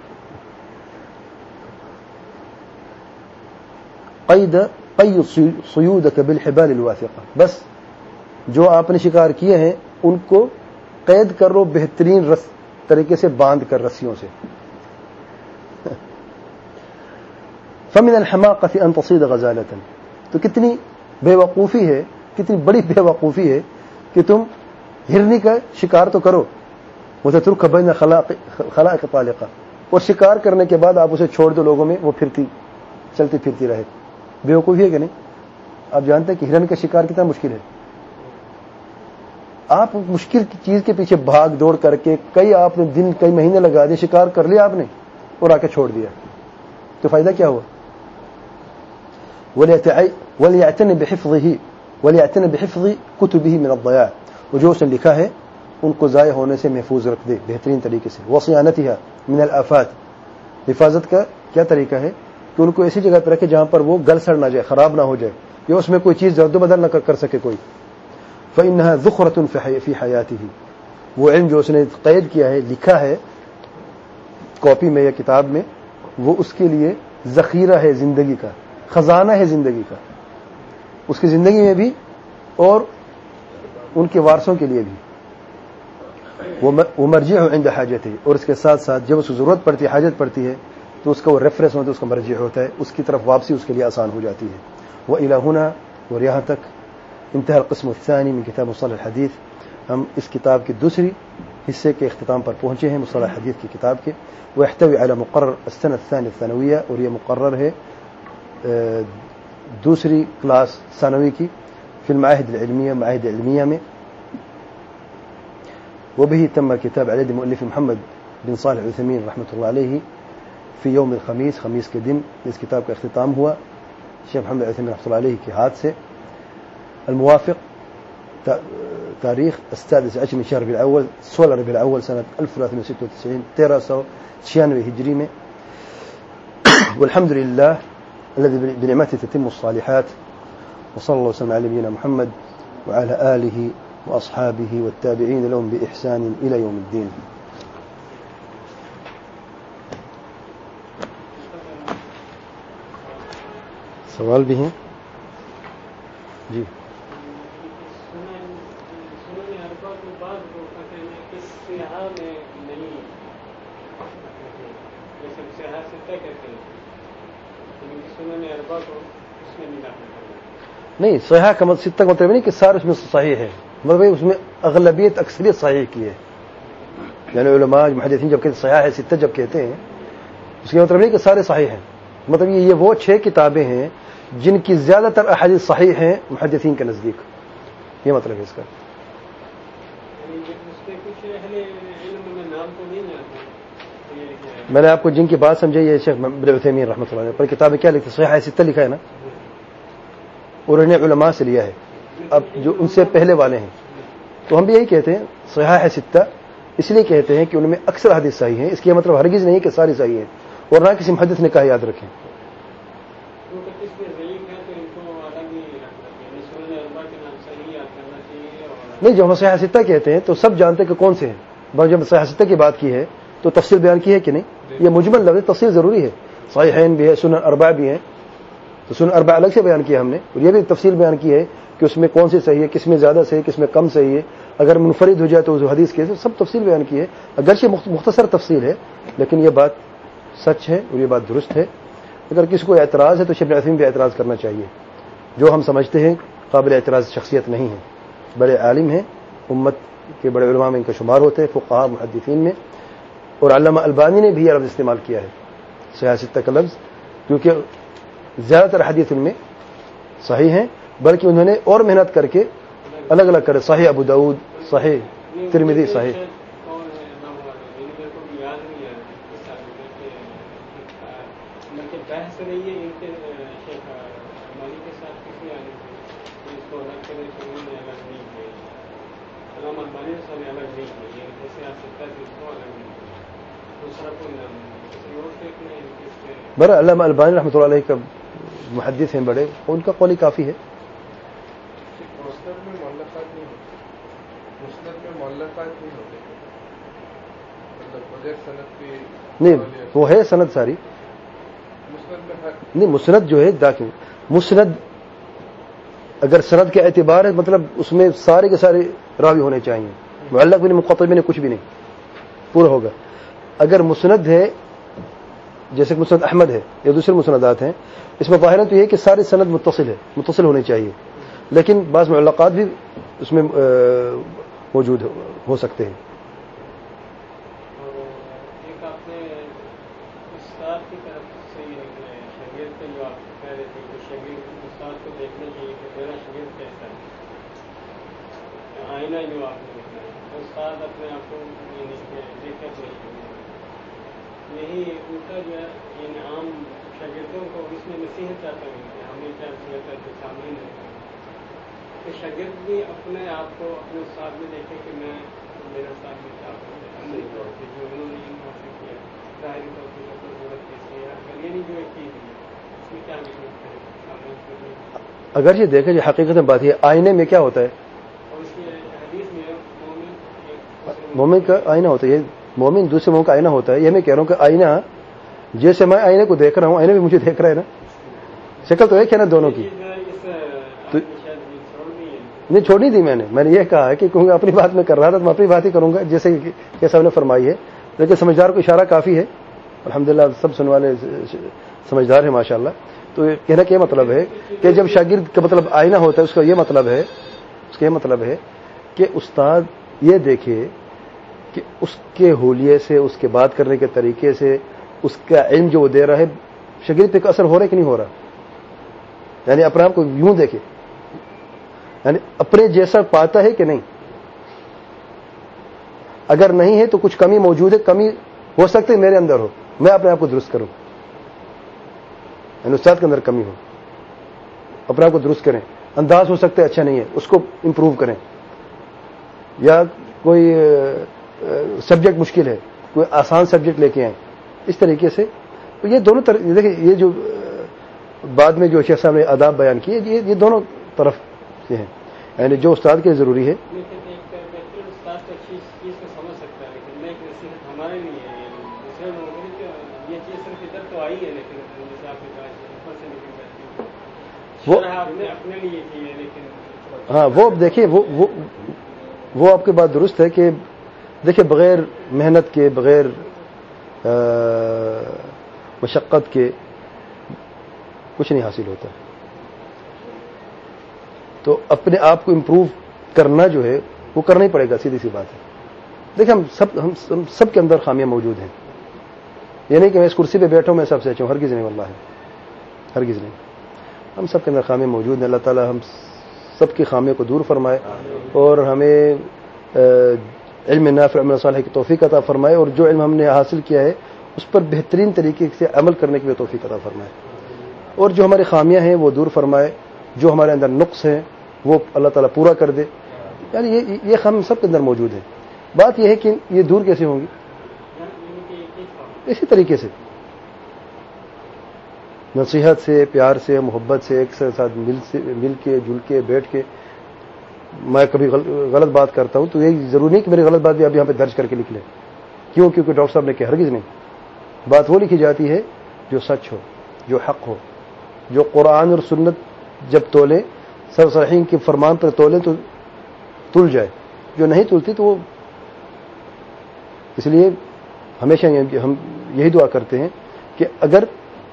قید صیودک بالحبال الواثقہ, بس جو آپ نے شکار کیے ہیں ان کو قید کر لو بہترین طریقے سے باندھ کر رسیوں سے. فمن الحماقۃ ان تصید غزالۃ, تو کتنی بے وقوفی ہے, کتنی بڑی بے وقوفی ہے کہ تم ہرنی کا شکار تو کرو, وتترک بین خلائق طالقہ, اور شکار کرنے کے بعد آپ اسے چھوڑ دو لوگوں میں, وہ چلتی پھرتی رہے. بے وقوفی ہے کہ نہیں؟ آپ جانتے ہیں کہ ہرن کا شکار کتنا مشکل ہے. آپ مشکل چیز کے پیچھے بھاگ دوڑ کر کے آپ نے دن کئی مہینے لگا دیے, شکار کر لیا آپ نے اور آ کے چھوڑ دیا, تو فائدہ کیا ہوا؟ وَلْيَعْتَنِ بِحِفْظِ كُتُبِهِ مِنَ الضَّيَاعِ, وہ جو اس نے لکھا ہے ان کو ضائع ہونے سے محفوظ رکھ دے بہترین طریقے سے. وَصِيَانَتِهَا مِنَ الْآفَاتِ, حفاظت کا کیا طریقہ ہے کہ ان کو ایسی جگہ پہ رکھے جہاں پر وہ گل سڑ نہ جائے, خراب نہ ہو جائے, یا اس میں کوئی چیز رد و بدل نہ کر سکے کوئی. فإنها ذخرة في حياته, وہ علم جو اس نے قید کیا ہے, لکھا ہے کاپی میں یا کتاب میں, وہ اس کے لیے ذخیرہ ہے زندگی کا, خزانہ ہے زندگی کا, اس کی زندگی میں بھی اور ان کے وارثوں کے لیے بھی. وہ مرجع عند حاجته, اور اس کے ساتھ ساتھ جب اس کو ضرورت پڑتی ہے, حاجت پڑتی ہے, تو اس کا وہ ریفرنس ہوتا ہے, اس کا مرجع ہوتا ہے, اس کی طرف واپسی اس کے لیے آسان ہو جاتی ہے. وإلى هنا, اور یہاں تک انتہا القسم الثانی من کتاب مصطلح الحدیث, ہم اس کتاب کے دوسری حصے کے اختتام پر پہنچے ہیں, مصطلح حدیث کی کتاب کے. ويحتوي على مقرر السنة الثانية الثانوية, اور یہ مقرر ہے دوسری کلاس ثانوی کی, فی المعاہد العلمیہ, معاہد علمیہ میں. وبه تم كتاب على يد مؤلف محمد بن صالح العثيمين رحمة الله عليه في يوم الخميس, خمیس کے دن اس کتاب کا اختتام ہوا شیخ محمد العثيمين رحمة الله عليه کے ہاتھ سے. الموافق تاریخ 16 من شهر ربيع الأول, 16 ربيع الأول سنة 1396, 1396 ہجری میں. والحمد لله الذي بنعمته تتم الصالحات, وصلى الله وسلم على نبينا محمد وعلى آله وأصحابه والتابعين لهم بإحسان إلى يوم الدين. سوال بھی ہیں جی؟ نہیں, صحیح کا مطلب ستہ کا مطلب نہیں کہ سارے اس میں صحیح ہے, مطلب اس میں اغلبیت اکثریت صحیح کی ہے. یعنی علماء محدثین جب کہتے صحیح ہے ستہ جب کہتے ہیں, اس کا مطلب نہیں کہ سارے صحیح ہیں, مطلب یہ وہ 6 کتابیں ہیں جن کی زیادہ تر احادیث صحیح ہیں محدثین کے نزدیک, یہ مطلب ہے اس کا. میں نے آپ کو جن کی بات سمجھائی ہے شیخ ابن عثیمین رحمۃ اللہ علیہ پر کتابیں کیا لکھتے, صحیح ستہ لکھا ہے نا, اور انہیں علماء سے لیا ہے. اب جو ان سے پہلے والے ہیں تو ہم بھی یہی کہتے ہیں صحیح ستہ, اس لیے کہتے ہیں کہ ان میں اکثر حدیث صحیح ہیں. اس کا مطلب ہرگز نہیں کہ ساری صحیح ہیں, اور نہ کسی محدث نے کہا یاد رکھیں. نہیں، جب ہم صحیح ستہ کہتے ہیں تو سب جانتے کہ کون سے ہیں. جب صحیح ستہ کی بات کی ہے تو تفصیل بیان کی ہے کہ نہیں؟ یہ مجمل لفظ، تفصیل ضروری ہے. صحیحین بھی ہے، سنن اربعہ بھی ہیں، تو سنن اربعہ الگ سے بیان کیا ہم نے، اور یہ بھی تفصیل بیان کی ہے کہ اس میں کون سی صحیح ہے، کس میں زیادہ صحیح ہے، کس میں کم صحیح ہے، اگر منفرد ہو جائے تو حدیث کے سب تفصیل بیان کی ہے. اگرچہ مختصر تفصیل ہے لیکن یہ بات سچ ہے اور یہ بات درست ہے. اگر کسی کو اعتراض ہے تو شیخ ابن عثیمین بھی اعتراض کرنا چاہیے، جو ہم سمجھتے ہیں قابل اعتراض شخصیت نہیں ہے. بڑے عالم ہیں، امت کے بڑے علماء میں ان کا شمار ہوتے ہیں، فقہاء محدثین میں. اور علامہ البانی نے بھی یہ لفظ استعمال کیا ہے صحیح ستہ کا لفظ، کیونکہ زیادہ تر حدیث ان میں صحیح ہیں، بلکہ انہوں نے اور محنت کر کے الگ الگ کرے، صحیح ابو داؤد، صحیح ترمذی، صحیح. برا علامہ البانی رحمۃ اللہ علیہ کا محدث ہیں بڑے، ان کا قول کافی ہے. نہیں، وہ ہے سند ساری نہیں. مسند جو ہے داخل مسند، اگر سند کے اعتبار ہے مطلب اس میں سارے کے سارے راوی ہونے چاہیے، معلق بھی نہیں، مقطع بھی نہیں، کچھ بھی نہیں، پورا ہوگا. اگر مسند ہے جیسے مسند احمد ہے یا دوسرے مسندات ہیں، اس میں ظاہراً تو یہ کہ سارے سند متصل ہونے چاہیے، لیکن بعض معلقات بھی اس میں موجود ہو سکتے ہیں. یہی ان کا جو ہے یعنی عام شاگردوں کو اس میں نصیحت چاہتا ہوں کہ ہمیں کیا نصیحت ہے کہ سامنے کہ شاگرد بھی اپنے آپ کو اپنے استاد میں دیکھے کہ میں میرے استاد میں کیا عملی طور پہ جو انہوں نے علم حاصل کیا ظاہری طور پہ اپنی ضرورت کیسی ہے، اگر یہ نہیں جو ایک چیز ہے اس میں کیا نصیحت کرے سامنے. اگر یہ دیکھیں جو حقیقت میں بات ہے، آئینے میں کیا ہوتا ہے؟ اور اس کی حدیث میں مومن کا آئینہ ہوتا ہے، یہ مومن دوسرے مومن کا آئینہ ہوتا ہے. یہ میں کہہ رہا ہوں کہ آئینہ جیسے میں آئینے کو دیکھ رہا ہوں، آئینے بھی مجھے دیکھ رہا ہے نا، شکل تو ایک ہے نا دونوں کی. نہیں چھوڑ نہیں دی میں نے یہ کہا ہے کہ کیونکہ اپنی بات میں کر رہا تھا تو میں اپنی بات ہی کروں گا جیسے کہ صاحب نے فرمائی ہے، لیکن سمجھدار کو اشارہ کافی ہے. الحمدللہ سب سننے والے سمجھدار ہیں ماشاءاللہ. تو کہنا کہ یہ مطلب ہے کہ جب شاگرد کا مطلب آئینہ ہوتا ہے، اس کا یہ مطلب ہے کہ استاد یہ دیکھے کہ اس کے حلیے سے، اس کے بات کرنے کے طریقے سے، اس کا علم جو وہ دے رہا ہے شاگرد پہ اثر ہو رہا ہے کہ نہیں ہو رہا. یعنی اپنے آپ کو یوں دیکھے، یعنی اپنے جیسا پاتا ہے کہ نہیں. اگر نہیں ہے تو کچھ کمی موجود ہے، کمی ہو سکتی ہے میرے اندر ہو، میں اپنے آپ کو درست کروں. یعنی استاد کے اندر کمی ہو، اپنے آپ کو درست کریں. انداز ہو سکتا ہے اچھا نہیں ہے، اس کو امپروو کریں. یا کوئی سبجیکٹ مشکل ہے، کوئی آسان سبجیکٹ لے کے آئیں. اس طریقے سے یہ دونوں طرف دیکھیں، یہ جو بعد میں جو شیخ صاحب نے آداب بیان کیے، یہ دونوں طرف سے ہیں. یعنی جو استاد کے ضروری ہے ہاں وہ دیکھیے وہ آپ کی بات درست ہے کہ دیکھیں بغیر محنت کے، بغیر مشقت کے کچھ نہیں حاصل ہوتا. تو اپنے آپ کو امپروو کرنا جو ہے وہ کرنا ہی پڑے گا، سیدھی سی بات ہے. دیکھیں ہم سب کے اندر خامیاں موجود ہیں. یہ نہیں کہ میں اس کرسی پہ بیٹھا ہوں میں سب سے اچھا ہوں، ہرگز نہیں، واللہ ہرگز نہیں. ہم سب کے اندر خامیاں موجود ہیں. اللہ تعالی ہم سب کی خامیوں کو دور فرمائے اور ہمیں علم نافع عمل صالح کی توفیق عطا فرمائے، اور جو علم ہم نے حاصل کیا ہے اس پر بہترین طریقے سے عمل کرنے کی بھی توفیق عطا فرمائے، اور جو ہماری خامیاں ہیں وہ دور فرمائے، جو ہمارے اندر نقص ہیں وہ اللہ تعالیٰ پورا کر دے. یعنی یہ ہم سب کے اندر موجود ہیں. بات یہ ہے کہ یہ دور کیسے ہوں گی؟ اسی طریقے سے نصیحت سے، پیار سے، محبت سے، ایک ساتھ مل کے جل کے بیٹھ کے. میں کبھی غلط بات کرتا ہوں تو یہ ضروری نہیں کہ میری غلط بات بھی آپ یہاں پہ درج کر کے لکھ لیں. کیوں؟ کیونکہ ڈاکٹر صاحب نے کہ ہرگز نہیں. بات وہ لکھی جاتی ہے جو سچ ہو، جو حق ہو، جو قرآن اور سنت جب تولے سب صحیح کے فرمان پر تولے تو تل جائے، جو نہیں تلتی تو وہ. اس لیے ہمیشہ ہم یہی دعا کرتے ہیں کہ اگر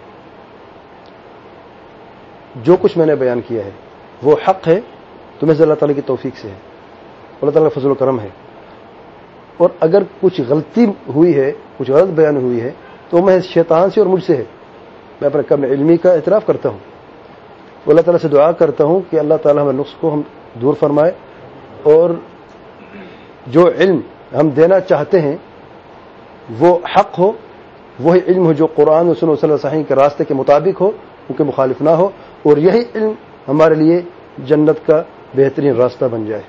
جو کچھ میں نے بیان کیا ہے وہ حق ہے تو محض اللہ تعالیٰ کی توفیق سے ہے، اللہ تعالیٰ کا فضل و کرم ہے. اور اگر کچھ غلطی ہوئی ہے، کچھ غلط بیان ہوئی ہے تو میں شیطان سے اور مجھ سے ہے. میں اپنے کم علمی کا اعتراف کرتا ہوں، اللہ تعالیٰ سے دعا کرتا ہوں کہ اللہ تعالیٰ ہمیں نقص کو ہم دور فرمائے، اور جو علم ہم دینا چاہتے ہیں وہ حق ہو، وہی علم ہو جو قرآن و سنت صلی اللہ علیہ وسلم کے راستے کے مطابق ہو، ان کے مخالف نہ ہو، اور یہی علم ہمارے لیے جنت کا بہترین راستہ بن جائے.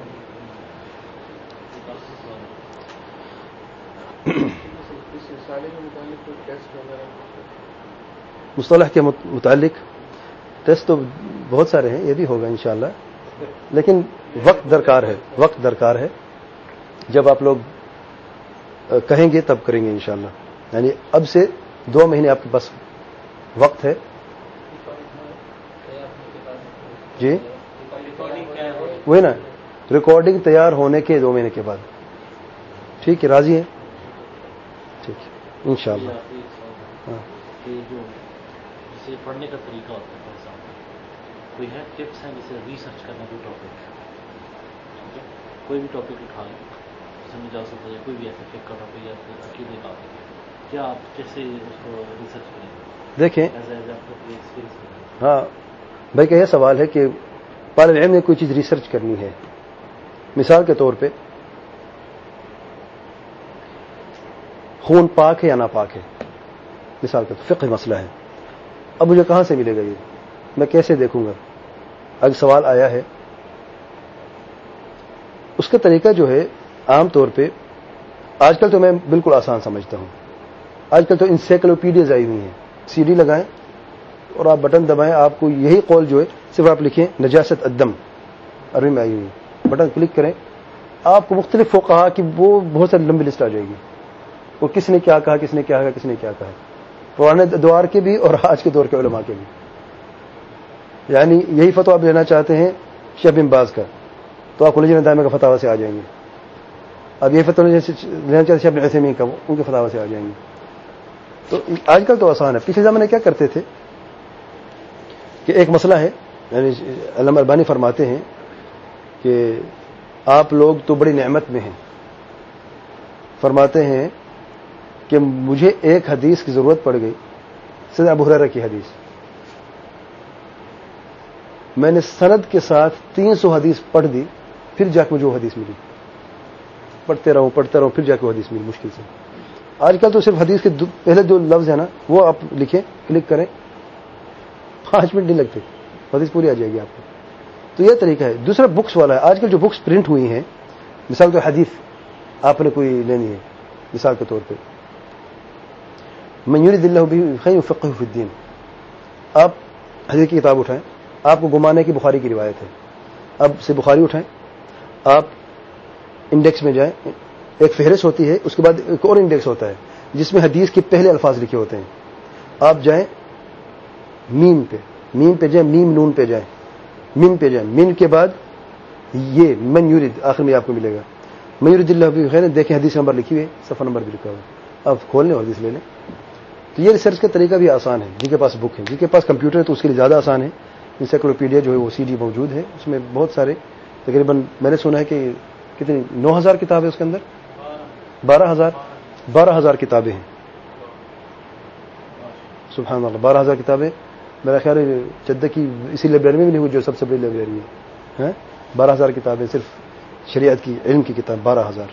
مصطلح کے متعلق ٹیسٹ تو بہت سارے ہیں، یہ بھی ہوگا انشاءاللہ، لیکن وقت درکار ہے. جب آپ لوگ کہیں گے تب کریں گے انشاءاللہ. یعنی اب سے 2 مہینے آپ کے پاس وقت ہے. جی وہی نا، ریکارڈنگ تیار ہونے کے 2 مہینے کے بعد. ٹھیک ہے، راضی ہیں؟ ٹھیک ہے انشاءاللہ. جسے پڑھنے کا طریقہ ہوتا ہے، کوئی ہے ٹپس ہیں جسے ریسرچ کرنا کوئی ٹاپک، کوئی بھی ٹاپک اٹھا لیں سمجھ جا سکتا ہے، کوئی بھی ایسا فقہ کا ٹاپک یا پھر عقیدے کا ٹاپک، کیا آپ کیسے اس کو ریسرچ کریں گے؟ دیکھیں، ہاں بھائی کا یہ سوال ہے کہ طالب علم نے کوئی چیز ریسرچ کرنی ہے. مثال کے طور پہ خون پاک ہے یا ناپاک ہے، مثال کے طور فقہ مسئلہ ہے. اب مجھے کہاں سے ملے گا یہ؟ میں کیسے دیکھوں گا؟ اگر سوال آیا ہے، اس کا طریقہ جو ہے عام طور پہ آج کل تو میں بالکل آسان سمجھتا ہوں. آج کل تو انسائکلوپیڈیاز آئی ہوئی ہیں، سی ڈی لگائیں اور آپ بٹن دبائیں، آپ کو یہی قول جو ہے صرف آپ لکھیں نجاست الدم، عربی میں آئی ہوئی، بٹن کلک کریں، آپ کو مختلف فقہا کی وہ بہت ساری لمبی لسٹ آ جائے گی، اور کس نے کیا کہا، کس نے کیا کہا، کس نے کیا کہا، پرانے دور کے بھی اور آج کے دور کے علماء کے بھی. یعنی یہی فتویٰ آپ لینا چاہتے ہیں شیخ بن باز کا تو آپ کو لجنہ دائمہ کا فتاوی سے آ جائیں گے. اب یہ فتویٰ لینا چاہتے ہیں شیخ بن عثیمین کا، ان کے فتاوی سے آ جائیں گے. تو آج کل تو آسان ہے. پچھلے زمانے کیا کرتے تھے کہ ایک مسئلہ ہے، یعنی علامہ البانی فرماتے ہیں کہ آپ لوگ تو بڑی نعمت میں ہیں. فرماتے ہیں کہ مجھے ایک حدیث کی ضرورت پڑ گئی، سیدنا ابو ہریرہ کی حدیث. میں نے سند کے ساتھ 300 حدیث پڑھ دی، پھر جا کے مجھے وہ حدیث ملی. پڑھتے رہوں پھر جا کے وہ حدیث ملی مشکل سے. آج کل تو صرف حدیث کے پہلے 2 لفظ ہیں نا، وہ آپ لکھیں، کلک کریں، 5 منٹ نہیں لگتے، حدیث پوری آ جائے گی آپ کو. تو یہ طریقہ ہے. دوسرا بکس والا ہے. آج کل جو بکس پرنٹ ہوئی ہیں، مثال تو حدیث آپ نے کوئی لینی ہے، مثال کے طور پہ من یرید اللہ بہ خیرا یفقہہ فی الدین، آپ حدیث کی کتاب اٹھائیں، آپ کو گمانے کی بخاری کی روایت ہے، اب سے بخاری اٹھائیں، آپ انڈیکس میں جائیں، ایک فہرست ہوتی ہے، اس کے بعد ایک اور انڈیکس ہوتا ہے جس میں حدیث کے پہلے الفاظ لکھے ہوتے ہیں. آپ جائیں میم پہ جائیں، میم نون پہ جائیں، میم پہ جائیں، میم کے بعد یہ من یرید آخر میں آپ کو ملے گا. من یرید اللہ بہ خیرا، دیکھیں حدیث نمبر لکھی ہوئی ہے، صفحہ نمبر بھی لکھا ہوا ہے، آپ کھول لیں اور حدیث لے لیں. تو یہ ریسرچ کا طریقہ بھی آسان ہے. جن کے پاس بک ہے، جن کے پاس کمپیوٹر ہے تو اس کے لیے زیادہ آسان ہے. انسائکلوپیڈیا جو ہے وہ CD موجود ہے، اس میں بہت سارے، تقریباً میں نے سنا ہے کہ کتنی 9000 کتابیں اس کے اندر، 12000 کتابیں ہیں. سبحان اللہ، 12000 کتابیں. میرا خیال ہے جدہ کی اسی لائبریری میں بھی نہیں ہوئی جو سب سے بڑی لائبریری ہے. 12000 کتابیں صرف شریعت کی علم کی کتاب، 12000.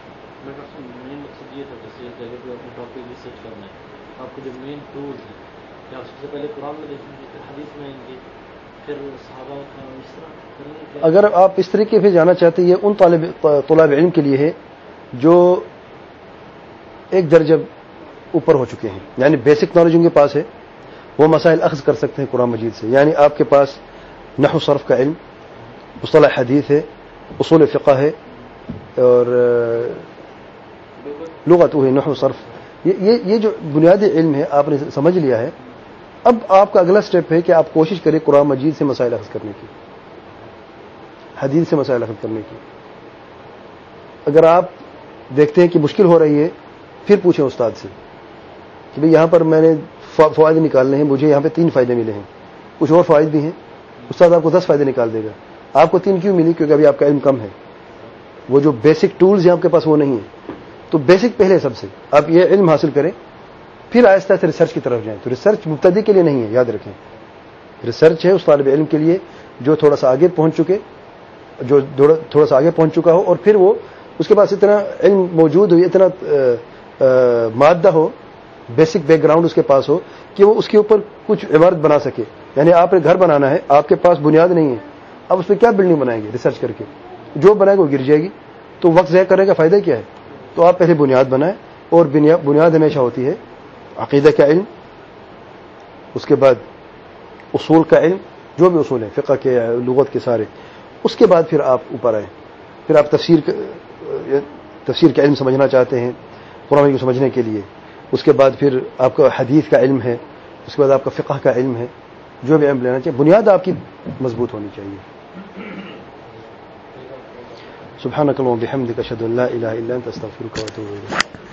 آپ کو جو مین ٹول ہے، کیا سب سے پہلے قرآن میں دیکھیں گے، پھر حدیث میں آئیں گے، پھر صحابہ کا اس طرح کریں گے؟ اگر آپ اس طریقے سے جانا چاہتے ہیں، یہ ان طلاب علم کے لیے ہے جو ایک درجہ اوپر ہو چکے ہیں، یعنی بیسک نالج ان کے پاس ہے، وہ مسائل اخذ کر سکتے ہیں قرآن مجید سے. یعنی آپ کے پاس نحو صرف کا علم، مصطلح حدیث ہے، اصول فقہ ہے اور لغت ہے، نحو صرف، یہ جو بنیادی علم ہے آپ نے سمجھ لیا ہے. اب آپ کا اگلا سٹیپ ہے کہ آپ کوشش کریں قرآن مجید سے مسائل اخذ کرنے کی، حدیث سے مسائل اخذ کرنے کی. اگر آپ دیکھتے ہیں کہ مشکل ہو رہی ہے پھر پوچھیں استاد سے کہ بھئی یہاں پر میں نے فوائد نکالنے ہیں، مجھے یہاں پہ 3 فائدے ملے ہیں، کچھ اور فوائد بھی ہیں. استاد آپ کو 10 فائدے نکال دے گا. آپ کو 3 کیوں ملی؟ کیونکہ ابھی آپ کا علم کم ہے، وہ جو بیسک ٹولز ہیں آپ کے پاس وہ نہیں ہیں. تو بیسک پہلے سب سے آپ یہ علم حاصل کریں، پھر آہستہ آہستہ ریسرچ کی طرف جائیں. تو ریسرچ مبتدی کے لیے نہیں ہے، یاد رکھیں. ریسرچ ہے اس طالب علم کے لیے جو تھوڑا سا آگے پہنچ چکا ہو، اور پھر وہ اس کے پاس اتنا علم موجود ہو، اتنا مادہ ہو، بیسک بیک گراؤنڈ اس کے پاس ہو کہ وہ اس کے اوپر کچھ عمارت بنا سکے. یعنی آپ نے گھر بنانا ہے، آپ کے پاس بنیاد نہیں ہے، اب اس پہ کیا بلڈنگ بنائیں گے؟ ریسرچ کر کے جو بنائے گا وہ گر جائے گی. تو وقت ضائع کرنے کا فائدہ کیا ہے؟ تو آپ پہلے بنیاد بنائیں، اور بنیاد ہمیشہ ہوتی ہے عقیدہ کا علم، اس کے بعد اصول کا علم، جو بھی اصول ہیں فقہ کے لغت کے سارے، اس کے بعد پھر آپ اوپر آئیں. پھر آپ تفسیر کا علم سمجھنا چاہتے ہیں قرآن کو سمجھنے کے لیے، اس کے بعد پھر آپ کا حدیث کا علم ہے، اس کے بعد آپ کا فقہ کا علم ہے. جو بھی علم لینا چاہیے بنیاد آپ کی مضبوط ہونی چاہیے. سبحانک اللہم وبحمدک اشہد ان لا الہ الا انت استغفرک واتوب الیک.